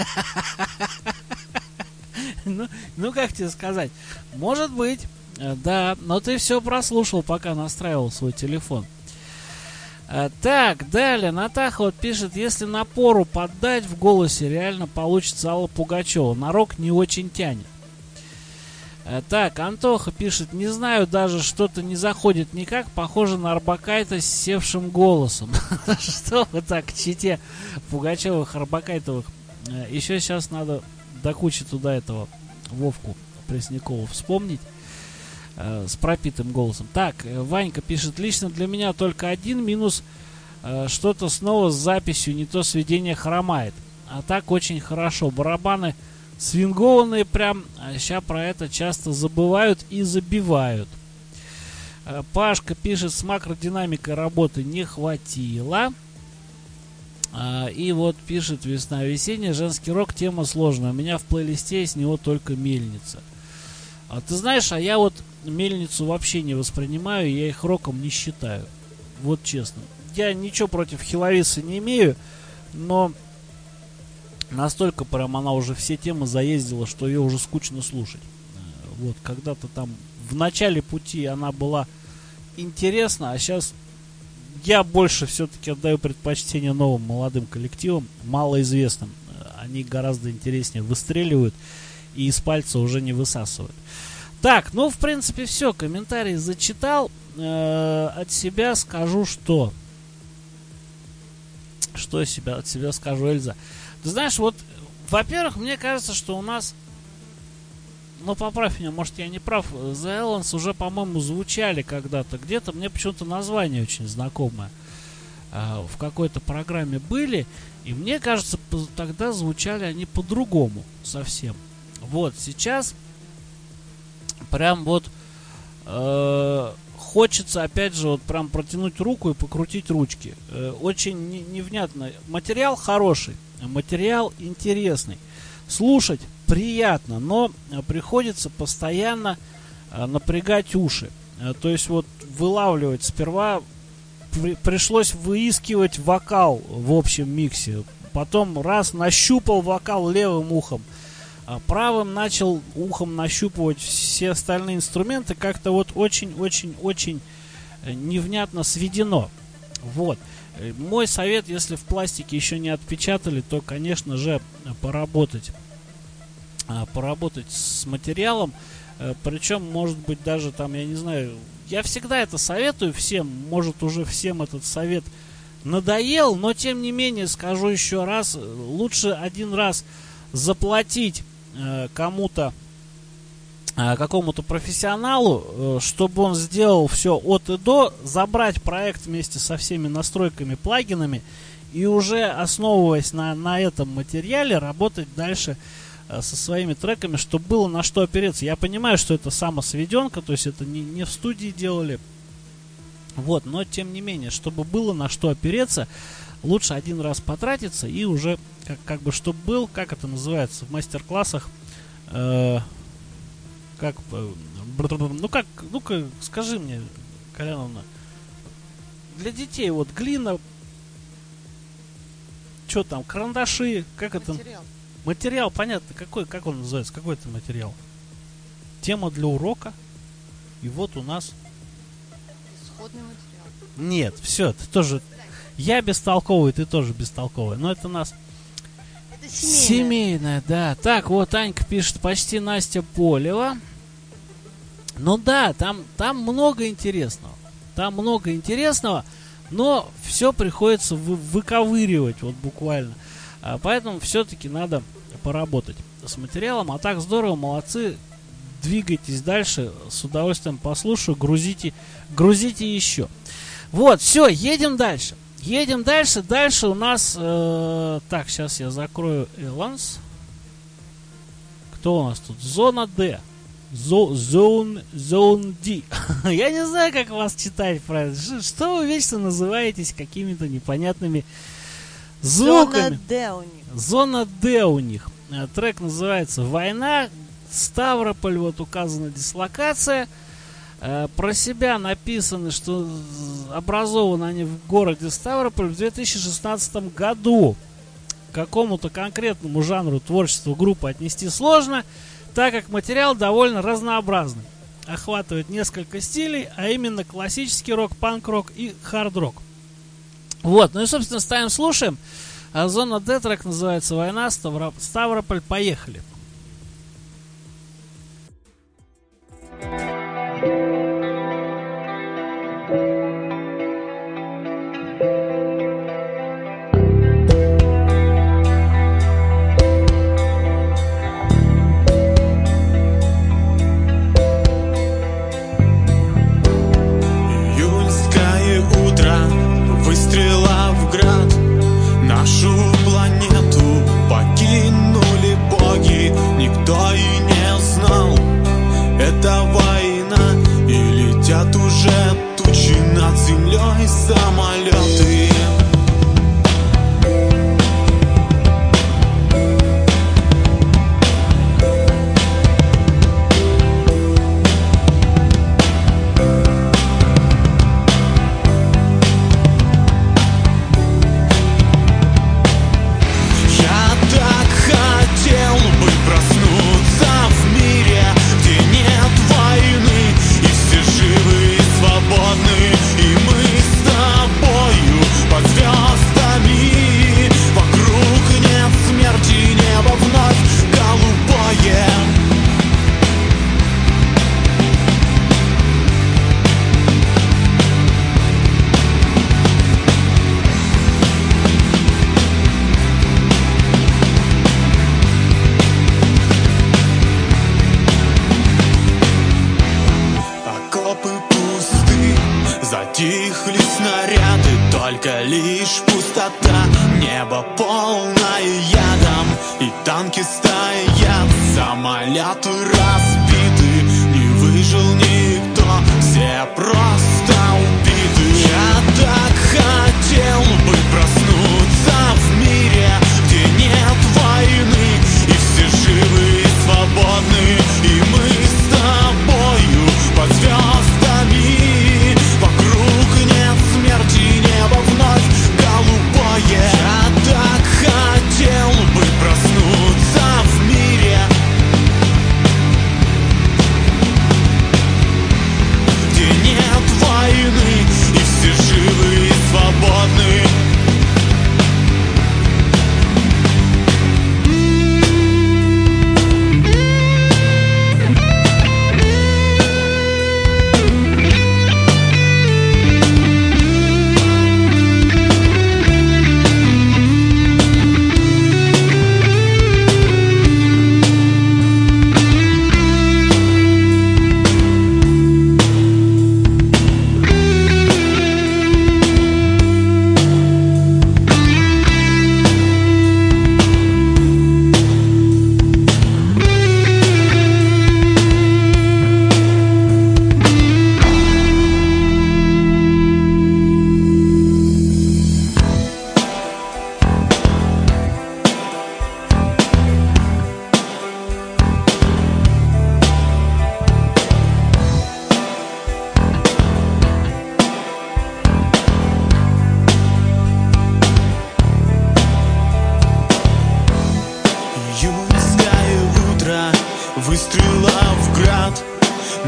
Ну, ну, как тебе сказать? Может быть, да, но ты все прослушал, пока настраивал свой телефон. А, так, далее, Натаха вот пишет, если напору поддать в голосе, реально получится Алла Пугачева. На рок не очень тянет. А, так, Антоха пишет, не знаю, даже что-то не заходит никак, похоже на Орбакайте с севшим голосом. Что вы так к чите Пугачевых, Орбакайтовых? Еще сейчас надо до кучи туда этого Вовку Преснякова вспомнить. С пропитым голосом. Так, Ванька пишет, лично для меня только один минус, э, что-то снова с записью, не то сведение хромает. А так очень хорошо. Барабаны свингованные прям, а ща про это часто забывают и забивают. Э, Пашка пишет, с макродинамикой работы не хватило. Э, и вот пишет, весна весенняя, женский рок, тема сложная. У меня в плейлисте с него только мельница. А ты знаешь, а я вот мельницу вообще не воспринимаю, я их роком не считаю. Вот честно. Я ничего против Хиловиса не имею, но настолько прям она уже все темы заездила, что ее уже скучно слушать. Вот, когда-то там в начале пути она была интересна, а сейчас я больше все-таки отдаю предпочтение новым молодым коллективам, малоизвестным. Они гораздо интереснее выстреливают и из пальца уже не высасывают. Так, ну, в принципе, все. Комментарии зачитал. Э, от себя скажу, что... Что себя, от себя скажу, Эльза? Ты знаешь, вот, во-первых, мне кажется, что у нас... Ну, поправь меня, может, я не прав. The Allens уже, по-моему, звучали когда-то. Где-то мне почему-то название очень знакомое. Э, в какой-то программе были. И мне кажется, тогда звучали они по-другому совсем. Вот, сейчас... Прям вот э, хочется, опять же, вот прям протянуть руку и покрутить ручки. Э, очень не, невнятно. Материал хороший, материал интересный. Слушать приятно, но приходится постоянно э, напрягать уши. Э, то есть вот вылавливать сперва при, пришлось выискивать вокал в общем миксе. Потом раз нащупал вокал левым ухом. Правым начал ухом нащупывать все остальные инструменты. Как-то вот очень-очень-очень невнятно сведено. Вот. Мой совет, если в пластике еще не отпечатали, то, конечно же, поработать. Поработать с материалом. Причем, может быть, даже там, я не знаю, я всегда это советую всем. Может, уже всем этот совет надоел, но, тем не менее, скажу еще раз, лучше один раз заплатить кому-то, какому-то профессионалу, чтобы он сделал все от и до, забрать проект вместе со всеми настройками, плагинами и уже основываясь на, на этом материале работать дальше со своими треками, чтобы было на что опереться. Я понимаю, что это самосведенка, то есть это не, не в студии делали, Вот, но тем не менее, чтобы было на что опереться, лучше один раз потратиться и уже, как, как бы, чтобы был, как это называется в мастер-классах, э, как, э, ну как, ну-ка, скажи мне, Коляновна, для детей вот глина, что там, карандаши, как это? Материал. Материал, понятно, какой, как он называется, какой это материал? Тема для урока, и вот у нас... Исходный материал. Нет, все, ты тоже... Я бестолковый, ты тоже бестолковый. Но это у нас Это семейное. семейное, да. Так, вот Анька пишет, почти Настя Полева. Ну да, там, там много интересного. Там много интересного, но все приходится вы, выковыривать, вот буквально. А, поэтому все-таки надо поработать с материалом. А так здорово, молодцы. Двигайтесь дальше, с удовольствием послушаю, грузите, грузите еще. Вот, все, едем дальше. Едем дальше. Дальше у нас... Э, так, сейчас я закрою Эланс. Кто у нас тут? Зона Д. Зон, зон Д. Я не знаю, как вас читать правильно. Что вы вечно называетесь какими-то непонятными звуками? Зона Д у них. Зона Д у них. Трек называется «Война». Ставрополь, вот указана дислокация. Э, про себя написано, что образованы они в городе Ставрополь в две тысячи шестнадцатом году. К какому-то конкретному жанру творчества группы отнести сложно, так как материал довольно разнообразный. Охватывает несколько стилей, а именно классический рок, панк-рок и хард-рок. Вот, ну и, собственно, ставим, слушаем. А Зона Д, трек называется «Война», Ставрополь, поехали. Июльское утро, выстрела в град. Нашу планету покинули боги. Никто и не знал, это война. И летят уже тучи над землей самолеты. Я так хотел бы проснуться в мире, где нет войны, и все живы и свободны, и мы с тобою под звездами. Вокруг нет смерти, небо вновь голубое. Окопы пусты, затихли снаряды, только лишь пустота. Небо полное ядом, и танки стоят, самолеты разбиты, не выжил никто, все просто убиты. Я так хотел бы проснуться в мире, где нет войны, и все живы и свободны, и мы с тобою под звездами. Вокруг нет смерти, небо вновь голубое. Я так хотел бы проснуться в мире, где нет войны.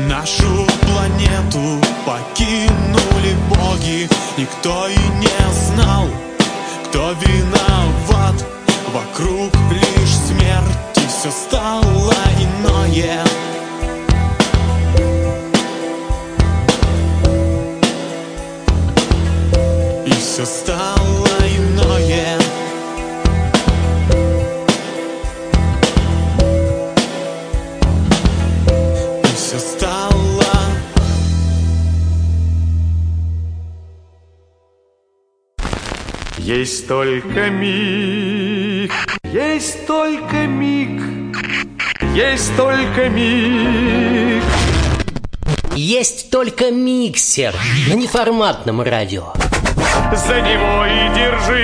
Нашу планету покинули боги. Никто и не знал, кто виноват. Вокруг лишь смерть, и все стало иное. И все стало иное. И все стало. Есть только миг, есть только миг, есть только миг. Есть только миксер на неформатном радио. За него и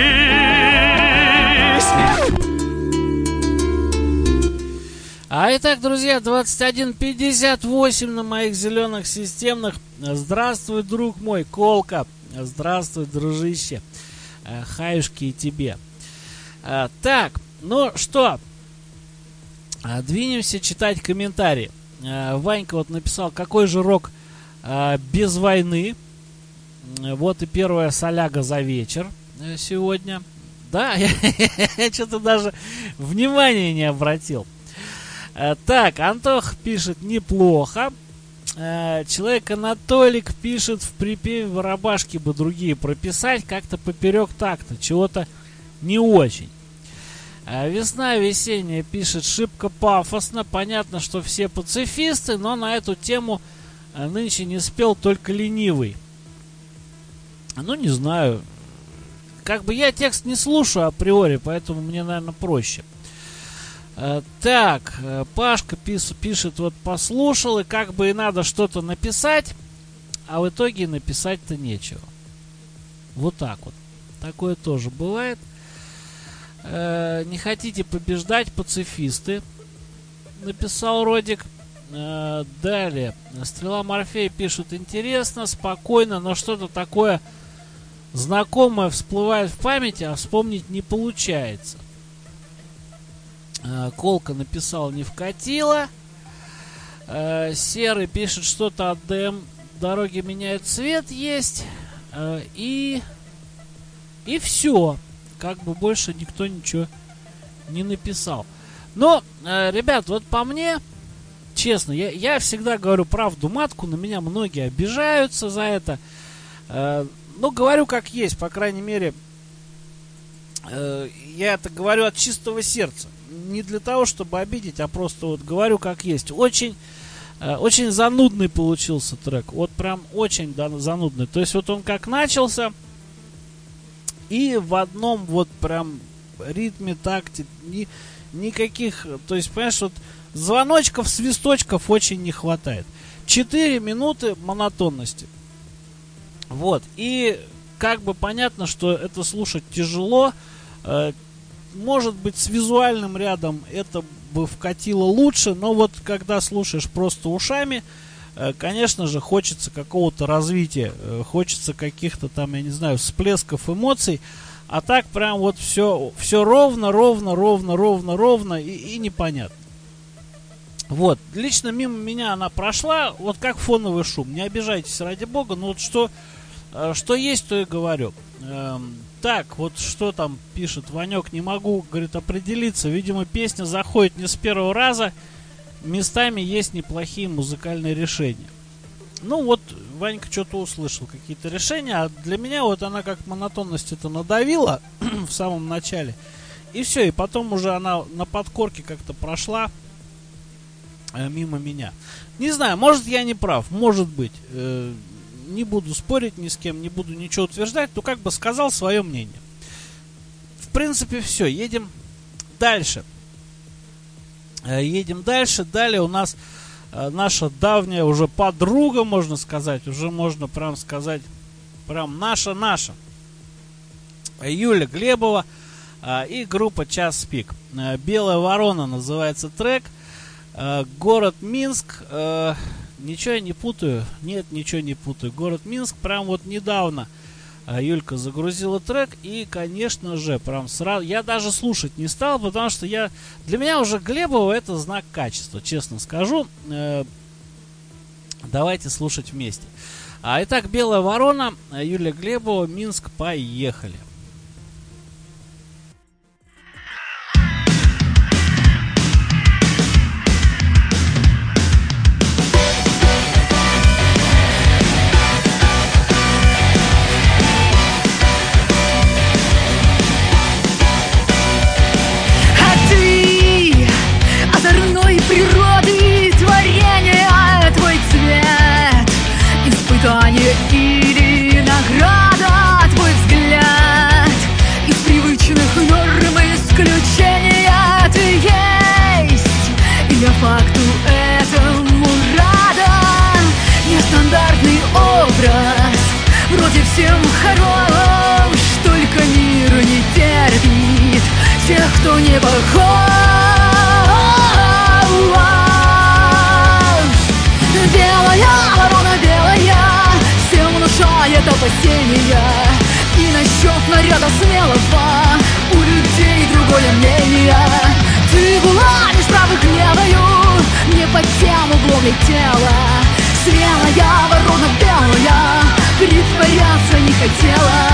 держись. А итак, друзья, двадцать один пятьдесят восемь на моих зеленых системных. Здравствуй, друг мой, Колка. Здравствуй, дружище. Хаюшки и тебе. а, Так, ну что, а, двинемся читать комментарии. а, Ванька вот написал, какой же рок а, без войны. Вот и первая соляга за вечер сегодня. Да, я, я что-то даже внимания не обратил. а, Так, Антох пишет, неплохо. Человек Анатолик пишет, в припеве барабашки бы другие прописать, как-то поперек такта, чего-то не очень. Весна весенняя пишет, шибко пафосно, понятно, что все пацифисты, но на эту тему нынче не спел только ленивый. Ну, не знаю, как бы я текст не слушаю априори, поэтому мне, наверное, проще. Так, Пашка пис, пишет, вот послушал, и как бы и надо что-то написать, а в итоге написать-то нечего. Вот так вот. Такое тоже бывает. Э, не хотите побеждать, пацифисты, написал Родик. Э, далее. Стрела Морфея пишет, интересно, спокойно, но что-то такое знакомое всплывает в памяти, а вспомнить не получается. Колка написал, не вкатило. э, Серый пишет, что-то от ДМ дороги меняют цвет есть. э, И И все. Как бы больше никто ничего не написал. Но, э, ребят, вот по мне, честно, я, я всегда говорю правду матку. На меня многие обижаются за это. э, Но говорю как есть. По крайней мере, э, я это говорю от чистого сердца. Не для того, чтобы обидеть, а просто вот говорю как есть. Очень, э, очень занудный получился трек. Вот прям очень да, занудный. То есть вот он как начался, и в одном вот прям ритме, такте, ни, никаких, то есть, понимаешь, вот звоночков, свисточков очень не хватает. Четыре минуты монотонности. Вот. И как бы понятно, что это слушать тяжело. Э, Может быть, с визуальным рядом это бы вкатило лучше, но вот когда слушаешь просто ушами, конечно же, хочется какого-то развития, хочется каких-то там, я не знаю, всплесков эмоций, а так прям вот все, все ровно, ровно, ровно, ровно, ровно и, и непонятно. Вот, лично мимо меня она прошла, вот как фоновый шум, не обижайтесь ради бога, но вот что, что есть, то и говорю. Так, вот что там пишет Ванек, не могу, говорит, определиться. Видимо, песня заходит не с первого раза. Местами есть неплохие музыкальные решения. Ну вот, Ванька что-то услышал, какие-то решения. А для меня вот она как монотонность это надавила в самом начале. И все, и потом уже она на подкорке как-то прошла э, мимо меня. Не знаю, может я не прав, может быть. Э, Не буду спорить ни с кем, не буду ничего утверждать, но как бы сказал свое мнение. В принципе, все, едем дальше. Едем дальше. Далее у нас наша давняя уже подруга, можно сказать, уже можно прям сказать, прям наша-наша. Юля Глебова и группа «Час пик». «Белая ворона» называется трек. Город Минск. Ничего я не путаю. Нет, ничего не путаю. Город Минск. Прям вот недавно Юлька загрузила трек. И, конечно же, прям сразу... Я даже слушать не стал, потому что я... Для меня уже Глебова это знак качества, честно скажу. Давайте слушать вместе. А, итак, «Белая ворона», Юлия Глебова, Минск, поехали. Природы, творение, твой цвет, испытание или награда, твой взгляд. Из привычных норм исключения ты есть, и я факту этому рада. Нестандартный образ, вроде всем хорош, только мир не терпит тех, кто не похож. Белая ворона, белая, всем внушает опасения. И насчет наряда смелого у людей другое мнение. Ты была лишь правой гневою, не под тем углом летела. Смелая ворона белая, притворяться не хотела.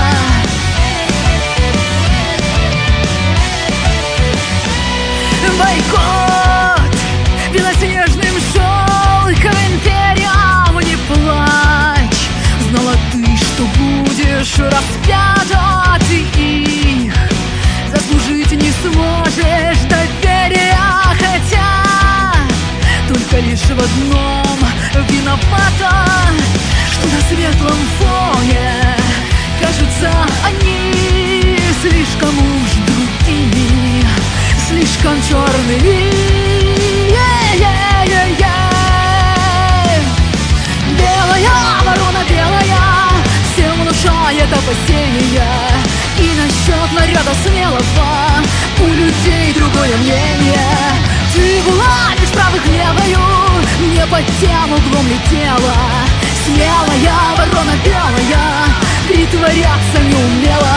Бойкот белоснежным шелковым перьям не плачь. Знала ты, что будешь распята, ты их заслужить не сможешь доверия. Хотя только лишь в одном виновата, что на светлом фоне кажутся они слишком уж другими, слишком черными. Белая ворона, белая, всем внушает опасения. И насчет наряда смелого у людей другое мнение. Ты была лишь правой гневою, не под тем углом летела. Смелая ворона белая, притворяться не умела.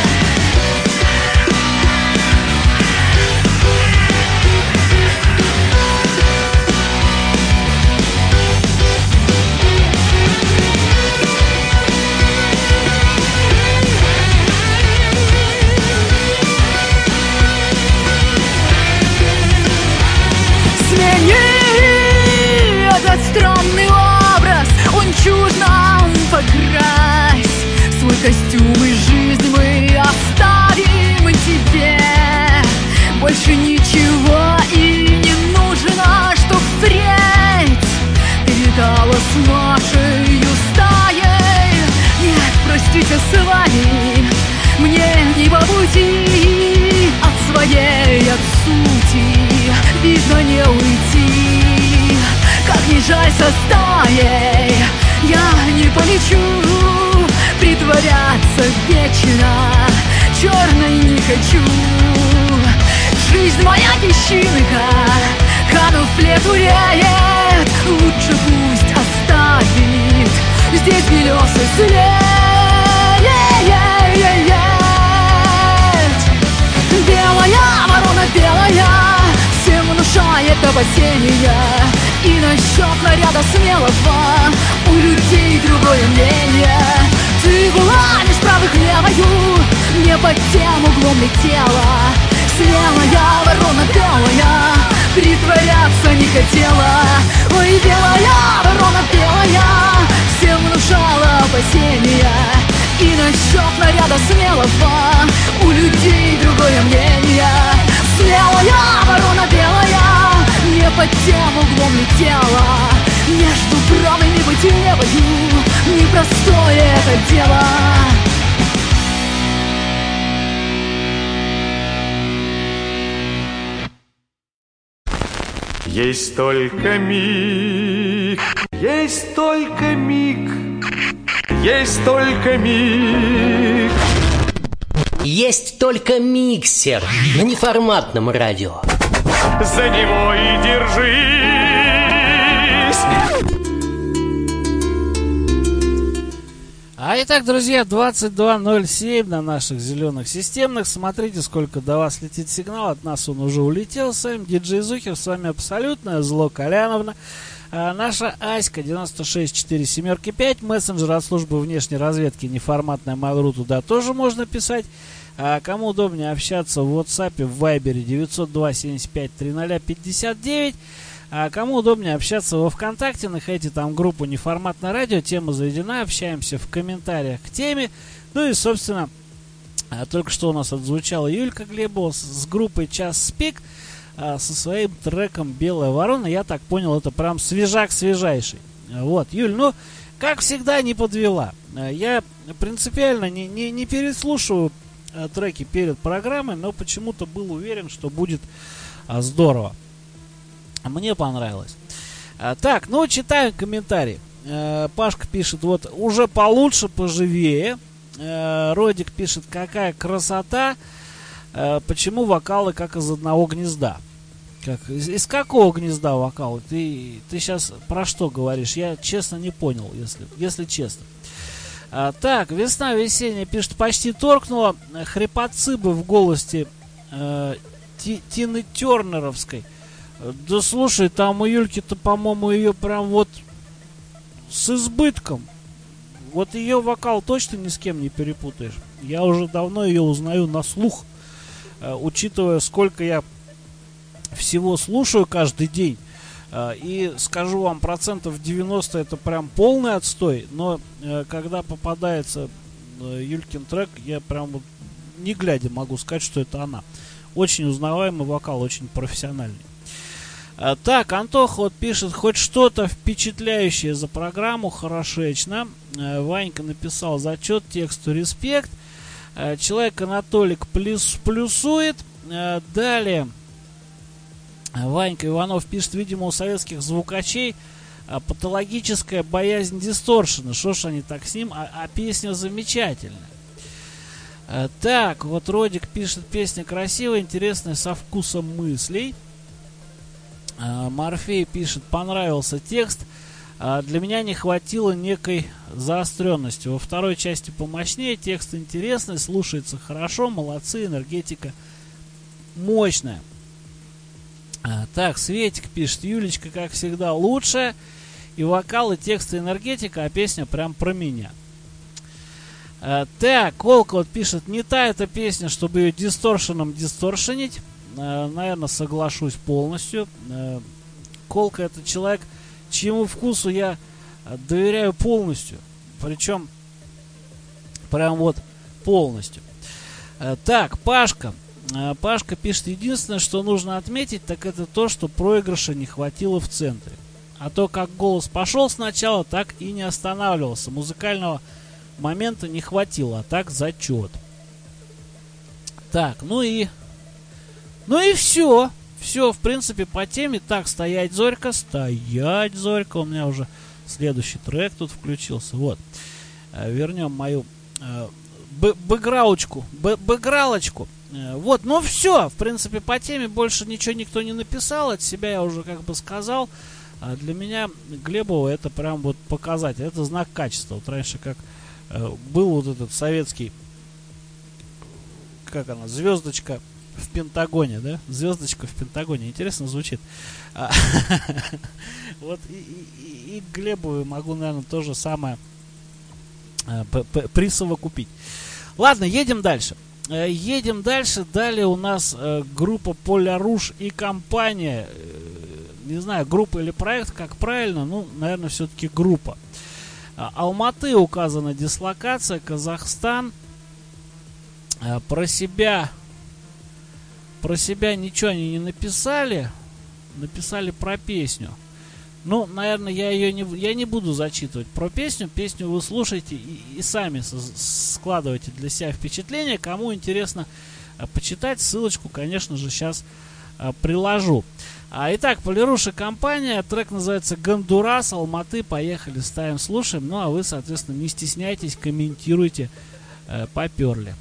Странный образ, он чудно покрась. Свой костюм и жизнь мы оставим тебе. Больше ничего и не нужно, чтоб впредь ты летала с нашей стаей. Нет, простите, с вами мне не по пути. От своей, от сути, видно, не уйти. Как ни жаль со стаей, я не полечу. Притворяться вечно черной не хочу. Жизнь моя песчинка, камуфлет уреет. Лучше пусть оставит здесь белесый след. Белая ворона, белая, всем внушает опасения. И насчет наряда смелого у людей другое мнение. Ты была лишь правой гневою, не под тем углом летела. Смелая ворона белая, притворяться не хотела. Ой, белая ворона белая, всем внушала опасения. И насчет наряда смелого у людей другое мнение. Смелая ворона белая, не под тем углом летела. Между правыми быть левою, непростое это дело. Есть только миг, есть только миг, есть только миг. Есть только миксер на неформатном радио. За него и держись. А итак, друзья, двадцать два ноль семь на наших зеленых системных. Смотрите, сколько до вас летит сигнал. От нас он уже улетел. С вами диджей Зухер, с вами абсолютное зло Коляновна. А, наша Аська девяносто шесть четыре семерки пять, мессенджер от службы внешней разведки неформатная Mail.ru, туда тоже можно писать. А кому удобнее общаться в WhatsApp, в Viber девятьсот два семьдесят пять тридцать пятьдесят девять. А кому удобнее общаться во ВКонтакте, находите там группу «Неформатное радио», тема заведена, общаемся в комментариях к теме. Ну и, собственно, только что у нас отзвучала Юлька Глебова с группой «Час Спик», со своим треком «Белая ворона». Я так понял, это прям свежак свежайший. Вот, Юль, ну, как всегда, не подвела. Я принципиально не, не, не переслушиваю треки перед программой, но почему-то был уверен, что будет здорово. Мне понравилось. А, так, ну, читаем комментарии. А, Пашка пишет, вот, уже получше, поживее. А, Родик пишет, какая красота. А, почему вокалы как из одного гнезда? Как, из, из какого гнезда вокалы? Ты, ты сейчас про что говоришь? Я честно не понял, если, если честно. А, так, весна весенняя пишет, почти торкнула. Хрипотцы бы в голосе а, Ти, Тины Тернеровской. Да слушай, там у Юльки-то, по-моему, ее прям вот с избытком. Вот ее вокал точно ни с кем не перепутаешь. Я уже давно ее узнаю на слух. Э, учитывая, сколько я всего слушаю каждый день. Э, и скажу вам, процентов девяносто это прям полный отстой. Но э, когда попадается э, Юлькин трек, я прям вот не глядя могу сказать, что это она. Очень узнаваемый вокал, очень профессиональный. А, так, Антоха вот пишет, хоть что-то впечатляющее за программу, хорошечно. А, Ванька написал зачет, тексту респект. А, человек Анатолик плюс, плюсует. А, далее Ванька Иванов пишет, видимо, у советских звукачей а, патологическая боязнь дисторшена. Что ж они так с ним, а, а песня замечательная. А, так, вот Родик пишет, песня красивая, интересная, со вкусом мыслей. Морфей пишет, понравился текст, для меня не хватило некой заостренности. Во второй части помощнее, текст интересный, слушается хорошо, молодцы, энергетика мощная. Так, Светик пишет, Юлечка, как всегда, лучшая, и вокал, и текст, и энергетика, а песня прям про меня. Так, Колка вот пишет, не та эта песня, чтобы ее дисторшеном дисторшенить. Наверное, соглашусь полностью. Колка — это человек, чьему вкусу я доверяю полностью. Причем прям вот полностью. Так, Пашка. Пашка пишет, единственное, что нужно отметить, так это то, что проигрыша не хватило в центре. А то, как голос пошел сначала, так и не останавливался. Музыкального момента не хватило, а так зачет. Так, ну и... Ну и все. Все, в принципе, по теме. Так, стоять, Зорька. Стоять, Зорька. У меня уже следующий трек тут включился. Вот. Вернем мою э, бэкграучку. Бэкгралочку. Э, вот, ну все. В принципе, по теме больше ничего никто не написал. От себя я уже как бы сказал. А для меня Глебова это прям вот показатель. Это знак качества. Вот раньше как э, был вот этот советский, как она, звездочка в Пентагоне, да? Звездочка в Пентагоне. Интересно звучит. А, вот и, и, и Глебову могу, наверное, то же самое а, присовокупить. Ладно, едем дальше. А, едем дальше. Далее у нас а, группа Поля Руж и компания. Не знаю, группа или проект, как правильно. Ну, наверное, все-таки группа. А, Алматы указана дислокация. Казахстан. А, про себя... Про себя ничего они не написали. Написали про песню. Ну, наверное, я ее не, я не буду зачитывать про песню. Песню вы слушаете и, и сами складываете для себя впечатление. Кому интересно а, почитать, ссылочку, конечно же, сейчас а, приложу. А, итак, Полируш и компания. Трек называется «Гондурас». Алматы. Поехали, ставим, слушаем. Ну, а вы, соответственно, не стесняйтесь, комментируйте. А, поперли.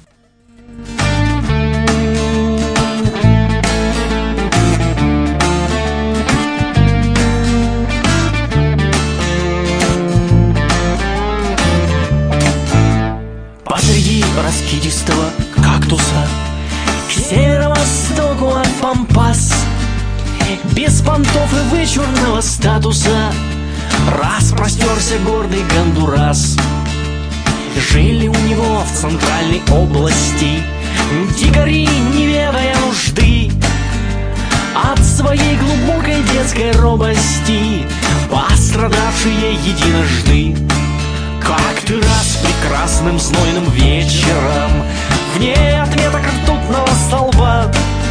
Посреди раскидистого кактуса к северо-востоку от Пампас без понтов и вычурного статуса распростерся гордый Гондурас. Жили у него в центральной области дикари, не ведая нужды, от своей глубокой детской робости пострадавшие единожды. Как-то раз прекрасным знойным вечером вне ответа ртутного столба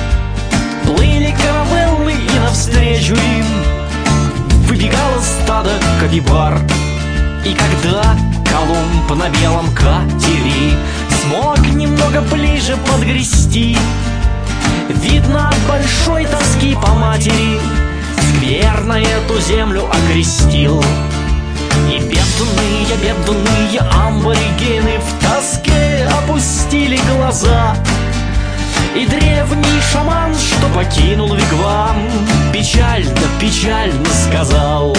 плыли каравеллы, и навстречу им выбегало стадо капибар. И когда Колумб на белом катере смог немного ближе подгрести, видно от большой тоски по матери, скверно эту землю окрестил. И бедные, бедные аборигены в тоске опустили глаза. И древний шаман, что покинул вигвам, печально, печально сказал: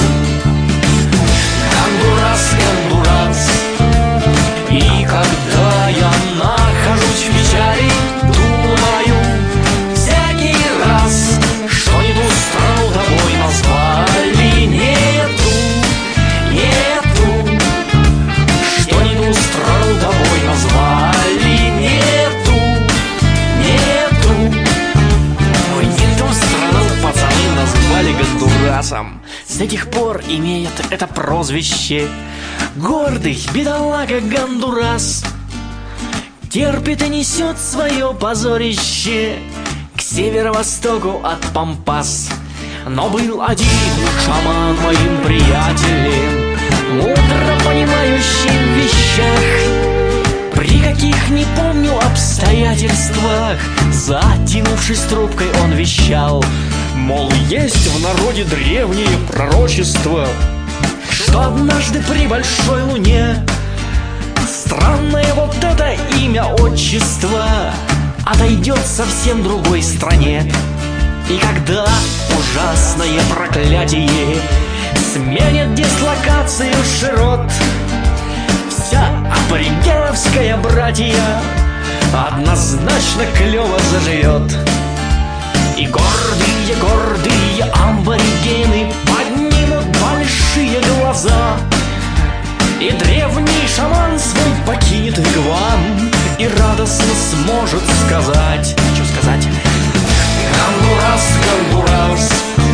Гондурас, Гондурас. И когда я нахожусь в печали, думаю всякий раз, что не ту страну тобой назвали. Нету, нету, что не ту страну тобой назвали. Нету, нету, ой, не ту страну пацаны назвали Гондурасом. С тех пор имеет это прозвище гордый бедолага Гондурас. Терпит и несет свое позорище к северо-востоку от Пампас. Но был один шаман моим приятелем, мудро понимающий в вещах, при каких не помню обстоятельствах, затянувшись трубкой, он вещал: мол, есть в народе древнее пророчество, что однажды при большой луне странное вот это имя отчество отойдет совсем другой стране. И когда ужасное проклятие сменит дислокацию широт, вся аборигеновская братья однозначно клево заживет. И гордые, гордые аборигены поднимут большие глаза, и древний шаман свой покинет вигвам и радостно сможет сказать: что сказать? Гондурас, Гондурас.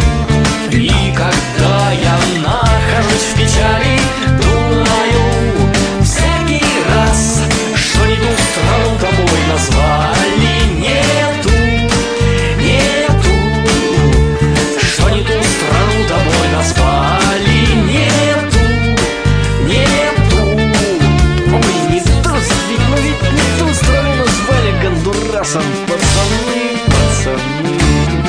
И когда я нахожусь в печали, думаю всякий раз, что не ту страну тобой назвали. Нету, нету, что не ту страну тобой назвали. Нету, нету, ой, не ту, ну ведь не ту страну назвали Гондурасом, пацаны, пацаны.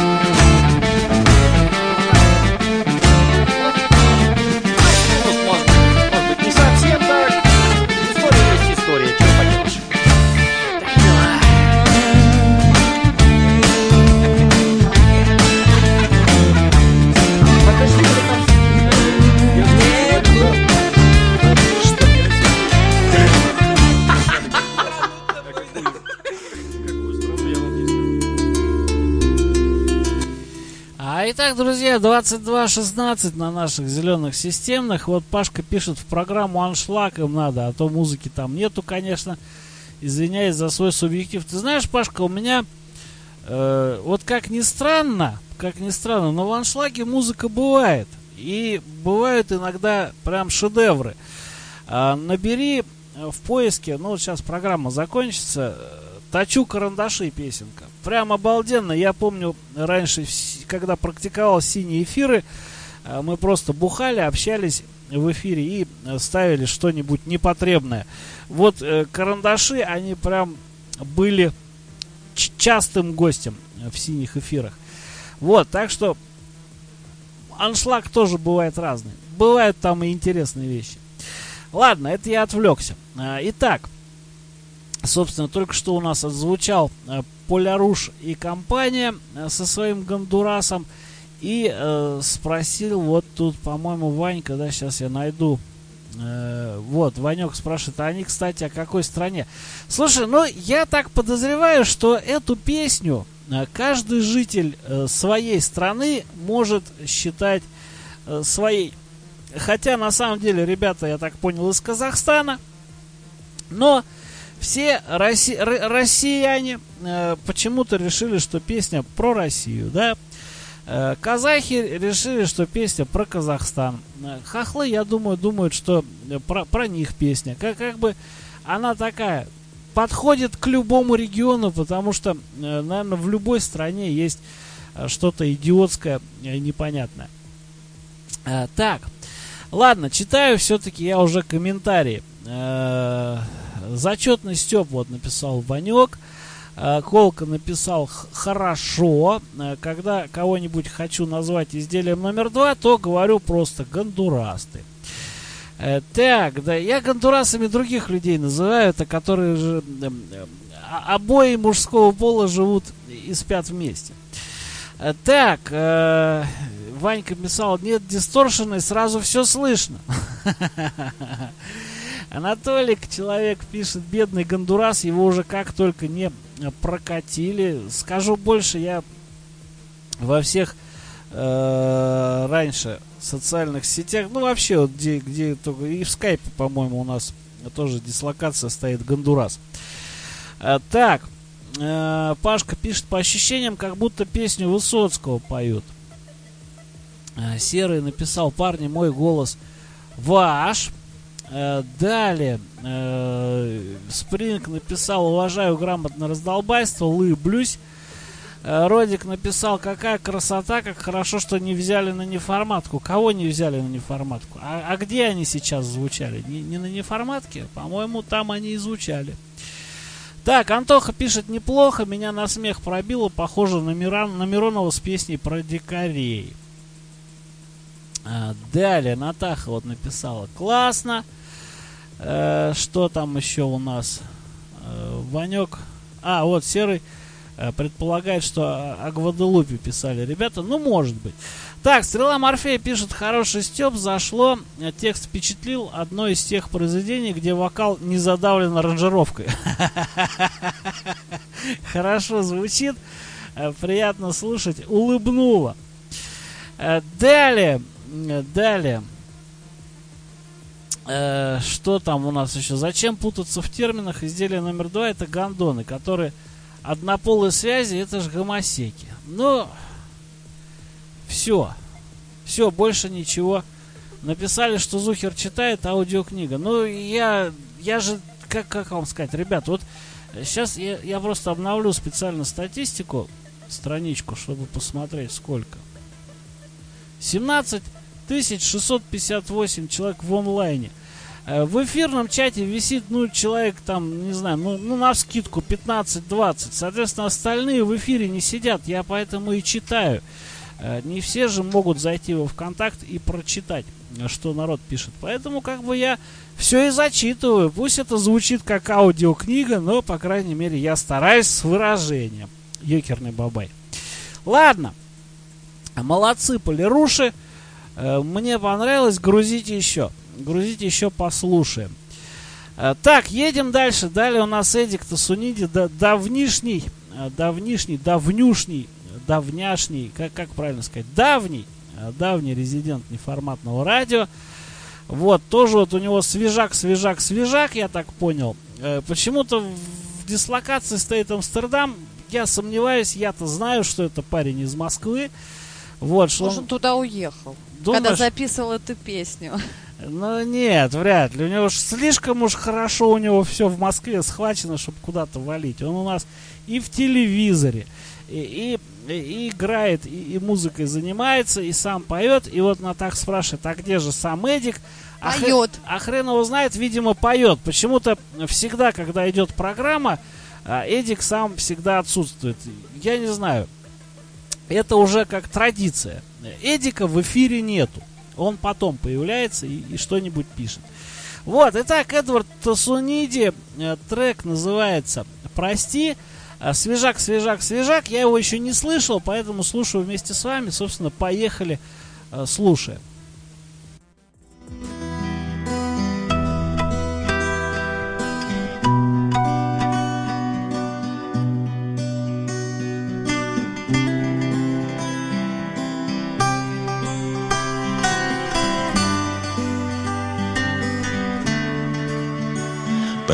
Итак, друзья, двадцать два шестнадцать на наших зеленых системных. Вот Пашка пишет: в программу аншлаг им надо, а то музыки там нету, конечно. Извиняюсь за свой субъектив. Ты знаешь, Пашка, у меня э, вот как ни странно, как ни странно, но в аншлаге музыка бывает. И бывают иногда прям шедевры. А, набери в поиске, ну вот сейчас программа закончится, «Точу карандаши» песенка. Прям обалденно. Я помню, раньше, когда практиковал синие эфиры, мы просто бухали, общались в эфире и ставили что-нибудь непотребное. Вот э, карандаши, они прям были ч- частым гостем в синих эфирах. Вот, так что аншлаг тоже бывает разный. Бывают там и интересные вещи. Ладно, это я отвлекся. Итак, собственно, только что у нас отзвучал Поляруш и компания со своим Гондурасом. И э, спросил, вот тут, по-моему, Ванька, да, сейчас я найду. Э, вот, Ванек спрашивает, а они, кстати, о какой стране? Слушай, ну, я так подозреваю, что эту песню э, каждый житель э, своей страны может считать э, своей. Хотя на самом деле ребята, я так понял, из Казахстана. Но все росси- р- россияне э, почему-то решили, что песня про Россию, да. Э, казахи решили, что песня про Казахстан. Э, хохлы, я думаю, думают, что про, про них песня. Как, как бы она такая, подходит к любому региону, потому что, э, наверное, в любой стране есть э, что-то идиотское, э, непонятное. Э, так, ладно, читаю все-таки я уже комментарии. Э, Зачетный Степ вот написал Ванек. Колка написал хорошо. Когда кого-нибудь хочу назвать изделием номер два, то говорю просто гондурасты. Так, да, я гондурасами других людей называю, это которые же обои мужского пола живут и спят вместе. Так, э, Ванька писал, нет дисторшена, и сразу все слышно. Анатолик, человек, пишет, бедный гондурас, его уже как только не прокатили. Скажу больше, я во всех э, раньше социальных сетях, ну вообще, вот где, где только и в скайпе, по-моему, у нас тоже дислокация стоит гондурас. А, так, э, Пашка пишет, по ощущениям, как будто песню Высоцкого поют. А, Серый написал, парни, мой голос ваш. Далее Спринг написал, уважаю грамотное раздолбайство, улыблюсь. Родик написал, какая красота, как хорошо, что не взяли на неформатку. Кого не взяли на неформатку? А, а где они сейчас звучали? Не, не на неформатке? По-моему, там они и звучали. Так, Антоха пишет, неплохо, меня на смех пробило, похоже на, Мирон, на Миронова с песней про дикарей. Далее Натаха вот написала, классно. Э, что там еще у нас? Э, Ванек. А, вот Серый э, предполагает, что о, о Гваделупе писали ребята. Ну, может быть. Так, Стрела Морфея пишет, хороший Степ, зашло. Текст впечатлил. Одно из тех произведений, где вокал не задавлен аранжировкой. Хорошо звучит. Приятно слушать. Улыбнуло. Далее. Далее. Э, что там у нас еще? Зачем путаться в терминах? Изделие номер два это гондоны, которые однополые связи, это же гомосеки. Ну, все. Все, больше ничего. Написали, что Зухер читает аудиокнига. Ну, я, я же, как, как вам сказать, ребят, вот сейчас я, я просто обновлю специально статистику, страничку, чтобы посмотреть, сколько. семнадцать тысяч шестьсот пятьдесят восемь человек в онлайне. В эфирном чате висит, ну, человек там, не знаю, ну, ну навскидку пятнадцать-двадцать. Соответственно, остальные в эфире не сидят. Я поэтому и читаю. Не все же могут зайти во ВКонтакт и прочитать, что народ пишет. Поэтому, как бы, я все и зачитываю. Пусть это звучит как аудиокнига, но, по крайней мере, я стараюсь с выражением. Ёкерный бабай. Ладно. Молодцы, полируши. Мне понравилось. Грузите еще. Грузите еще, послушаем. Так, едем дальше. Далее у нас Эдик Тасуниди. Давнишний, давнишний, давнюшний, давняшний, как, как правильно сказать, давний, давний резидент неформатного радио. Вот, тоже вот у него свежак, свежак, свежак, я так понял. Почему-то в дислокации стоит Амстердам. Я сомневаюсь, я-то знаю, что это парень из Москвы. Вот, что Может, он он туда уехал, Думаешь? когда записывал эту песню. Ну нет, вряд ли. У него уж слишком уж хорошо у него все в Москве схвачено, чтобы куда-то валить. Он у нас и в телевизоре, и, и, и играет, и, и музыкой занимается, и сам поет. И вот Натах спрашивает, а где же сам Эдик? А Поет. Хрен, а хрен его знает, видимо, поет. Почему-то всегда, когда идет программа, Эдик сам всегда отсутствует. Я не знаю. Это уже как традиция. Эдика в эфире нету. Он потом появляется и, и что-нибудь пишет. Вот, итак, Эдвард Тасуниди. Трек называется «Прости». Свежак, свежак, свежак. Я его еще не слышал, поэтому слушаю вместе с вами. Собственно, поехали, слушаем.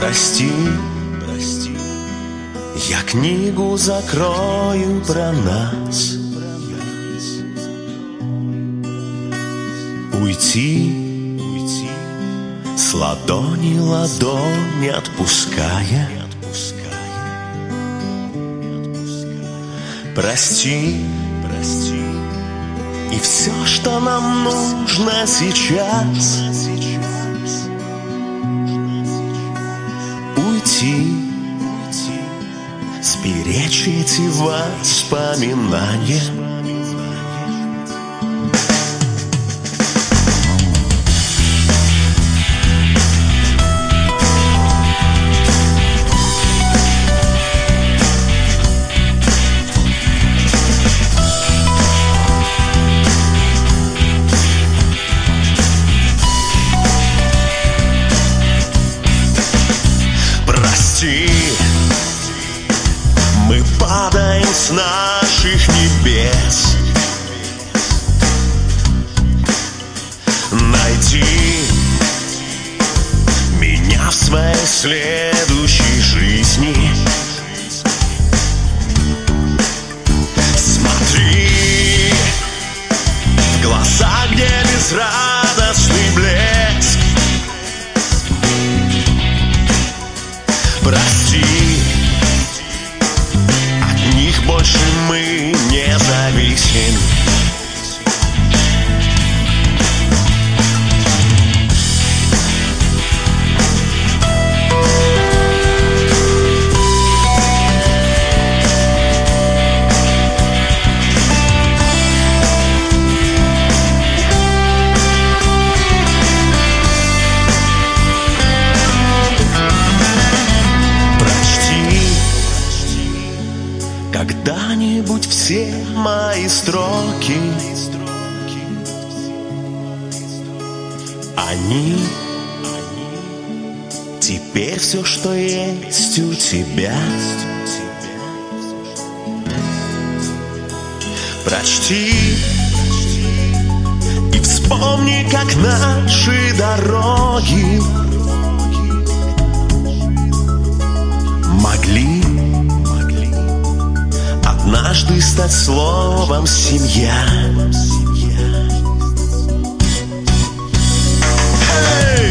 Прости, прости, я книгу закрою про нас. Уйти, уйти, с ладони ладонь отпуская. Прости, прости, и все, что нам нужно сейчас, уйти, сберечь эти воспоминания. Мы падаем с наших небес. Найди меня в своей следующей жизни. Смотри в глаза, где безрадостный блеск. Прости, от них больше мы не зависим. Когда-нибудь все мои строки, они теперь все, что есть у тебя. Прочти и вспомни, как наши дороги могли однажды стать словом «семья». Эй!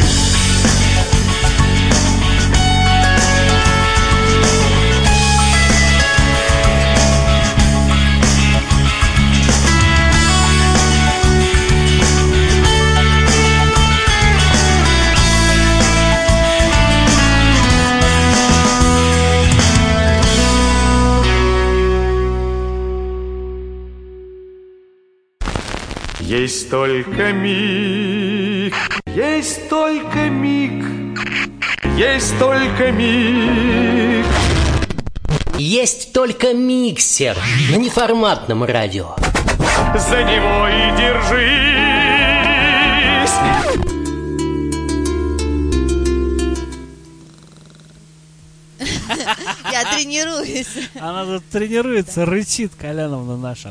Есть только миг, есть только миг, есть только миг. Есть только миксер на неформатном радио. За него и держись. Я тренируюсь. Она тут тренируется, рычит Коляновна наша.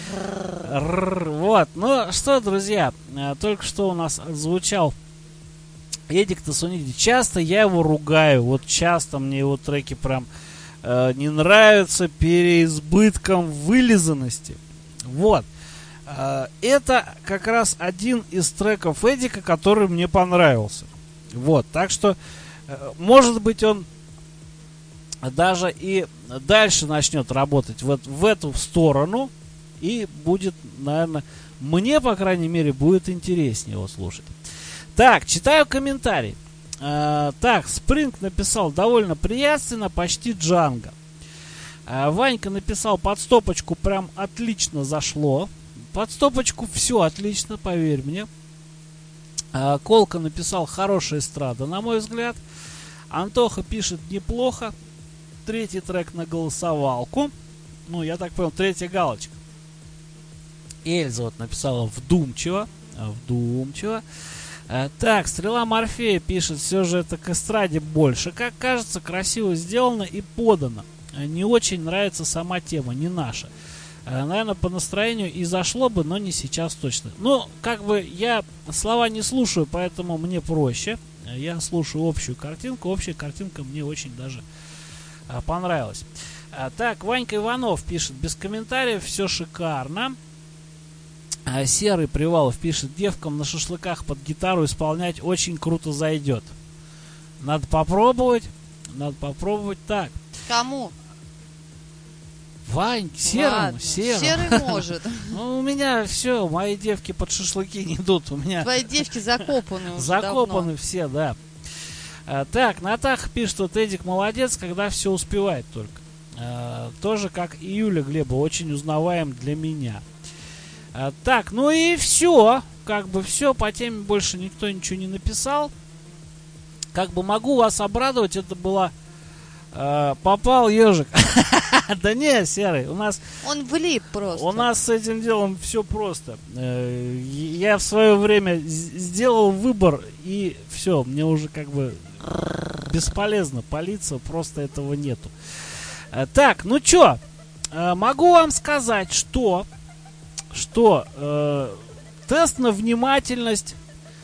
Вот, ну что, друзья, только что у нас звучал Эдик Тосуниди. Часто я его ругаю, вот часто мне его треки прям э, не нравятся переизбытком вылизанности. Вот, э, это как раз один из треков Эдика, который мне понравился. Вот, так что, э, может быть, он даже и дальше начнет работать вот в эту сторону. И будет, наверное, мне, по крайней мере, будет интереснее его слушать. Так, читаю комментарий. Э, так, Спринг написал довольно приятственно, почти Джанго. Э, Ванька написал: под стопочку прям отлично зашло. Под стопочку все отлично, поверь мне. Э, Колка написал: хорошая эстрада, на мой взгляд. Антоха пишет: неплохо. Третий трек на голосовалку. Ну, я так понял, третья галочка. Эльза вот написала: вдумчиво. Вдумчиво. А, так, Стрела Морфея пишет: все же это к эстраде больше. Как кажется, красиво сделано и подано. Не очень нравится сама тема, не наша. А, наверное, по настроению и зашло бы, но не сейчас точно. Ну, как бы я слова не слушаю, поэтому мне проще. я слушаю общую картинку. Общая картинка мне очень даже а, понравилась. А, так, Ванька Иванов пишет: без комментариев, все шикарно. А, Серый Привалов пишет: девкам на шашлыках под гитару исполнять очень круто зайдет. Надо попробовать. Надо попробовать. Так. Кому? Вань, Серому, Ладно, Серому. Серый может. Ну, у меня все, мои девки под шашлыки не идут. У меня Твои девки закопаны уже закопаны давно. все, да. А, так, Натаха пишет, что Эдик молодец, когда все успевает только. А, тоже как и Юля Глеба, очень узнаваем для меня. А, так, ну и все. Как бы все, по теме больше никто ничего не написал. Как бы могу вас обрадовать, это была э, попал ежик. Да не, Серый, у нас Он влип просто. у нас с этим делом все просто. Э, Я в свое время з- сделал выбор, и все, мне уже как бы бесполезно палиться, просто этого нету. Э, Так, ну чё, э, могу вам сказать, что что э, тест на внимательность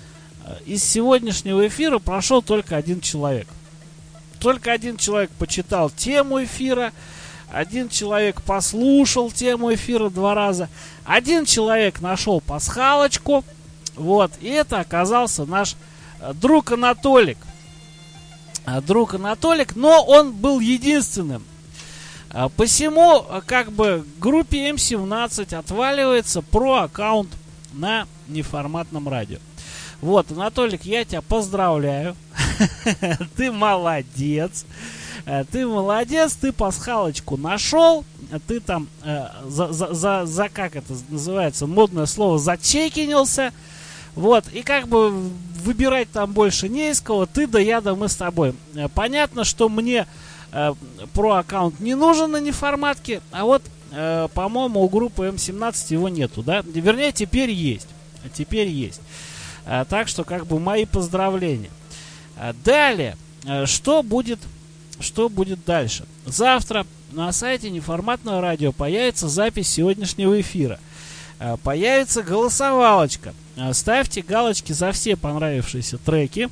из сегодняшнего эфира прошел только один человек. Только один человек почитал тему эфира, один человек послушал тему эфира два раза, один человек нашел пасхалочку, вот, и это оказался наш э, друг Анатолик. Э, друг Анатолик, но он был единственным. Э, посему, э, как бы, группе эм семнадцать отваливается про аккаунт на неформатном радио. Вот, Анатолик, я тебя поздравляю. Ты молодец. Ты молодец, ты пасхалочку нашел. Ты там э, за, за, за, за, как это называется, модное слово, зачекинился. Вот, и как бы выбирать там больше не из кого. Ты да я, да мы с тобой. Понятно, что мне э, про аккаунт не нужен на неформатке. А вот, э, по-моему, у группы эм семнадцать его нету, да? Вернее, теперь есть. Теперь есть. А, так что, как бы, мои поздравления. А, далее, а, что будет, что будет дальше? Завтра на сайте неформатного радио появится запись сегодняшнего эфира. А, появится голосовалочка. А, ставьте галочки за все понравившиеся треки.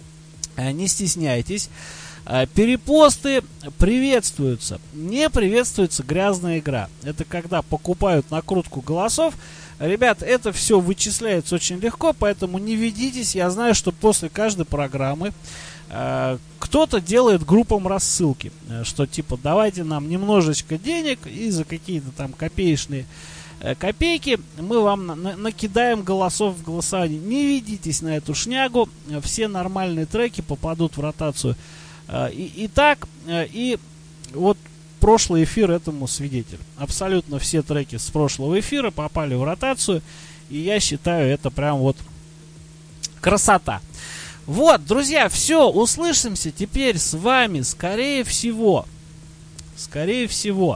А, не стесняйтесь. А, перепосты приветствуются. Не приветствуется грязная игра. Это когда покупают накрутку голосов. Ребят, это все вычисляется очень легко, поэтому не ведитесь. Я знаю, что после каждой программы э, кто-то делает группам рассылки, э, что типа давайте нам немножечко денег, и за какие-то там копеечные э, копейки мы вам на- на- накидаем голосов в голосовании. Не ведитесь на эту шнягу, все нормальные треки попадут в ротацию. Э, и, и так, э, и вот прошлый эфир этому свидетель. Абсолютно все треки с прошлого эфира попали в ротацию. И я считаю, это прям вот красота. Вот, друзья, все, услышимся теперь с вами, скорее всего. Скорее всего.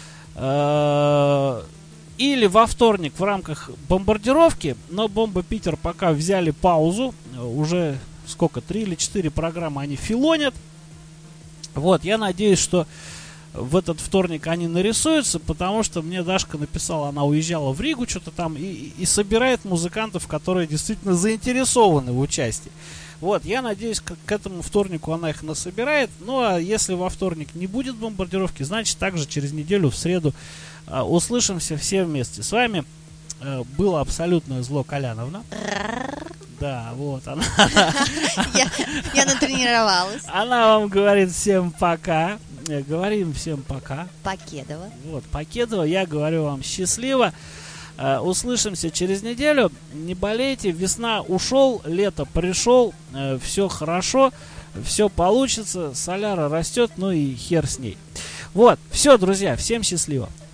Э-э- или во вторник в рамках бомбардировки. Но Бомба Питер пока взяли паузу. Уже сколько, три или четыре программы они филонят. Вот, я надеюсь, что в этот вторник они нарисуются, потому что мне Дашка написала, она уезжала в Ригу что-то там и, и, и собирает музыкантов, которые действительно заинтересованы в участии. Вот, я надеюсь, к, к этому вторнику она их насобирает. Ну, а если во вторник не будет бомбардировки, значит, также через неделю в среду э, услышимся все вместе. С вами э, было абсолютное зло Коляновна. Да, вот она. Я натренировалась. Она вам говорит всем пока. Говорим всем пока. Покедова. Вот, Покедова. Я говорю вам счастливо. Э, услышимся через неделю. Не болейте. Весна ушел, лето пришел. Э, все хорошо. Все получится. Соляра растет. Ну и хер с ней. Вот. Все, друзья. Всем счастливо.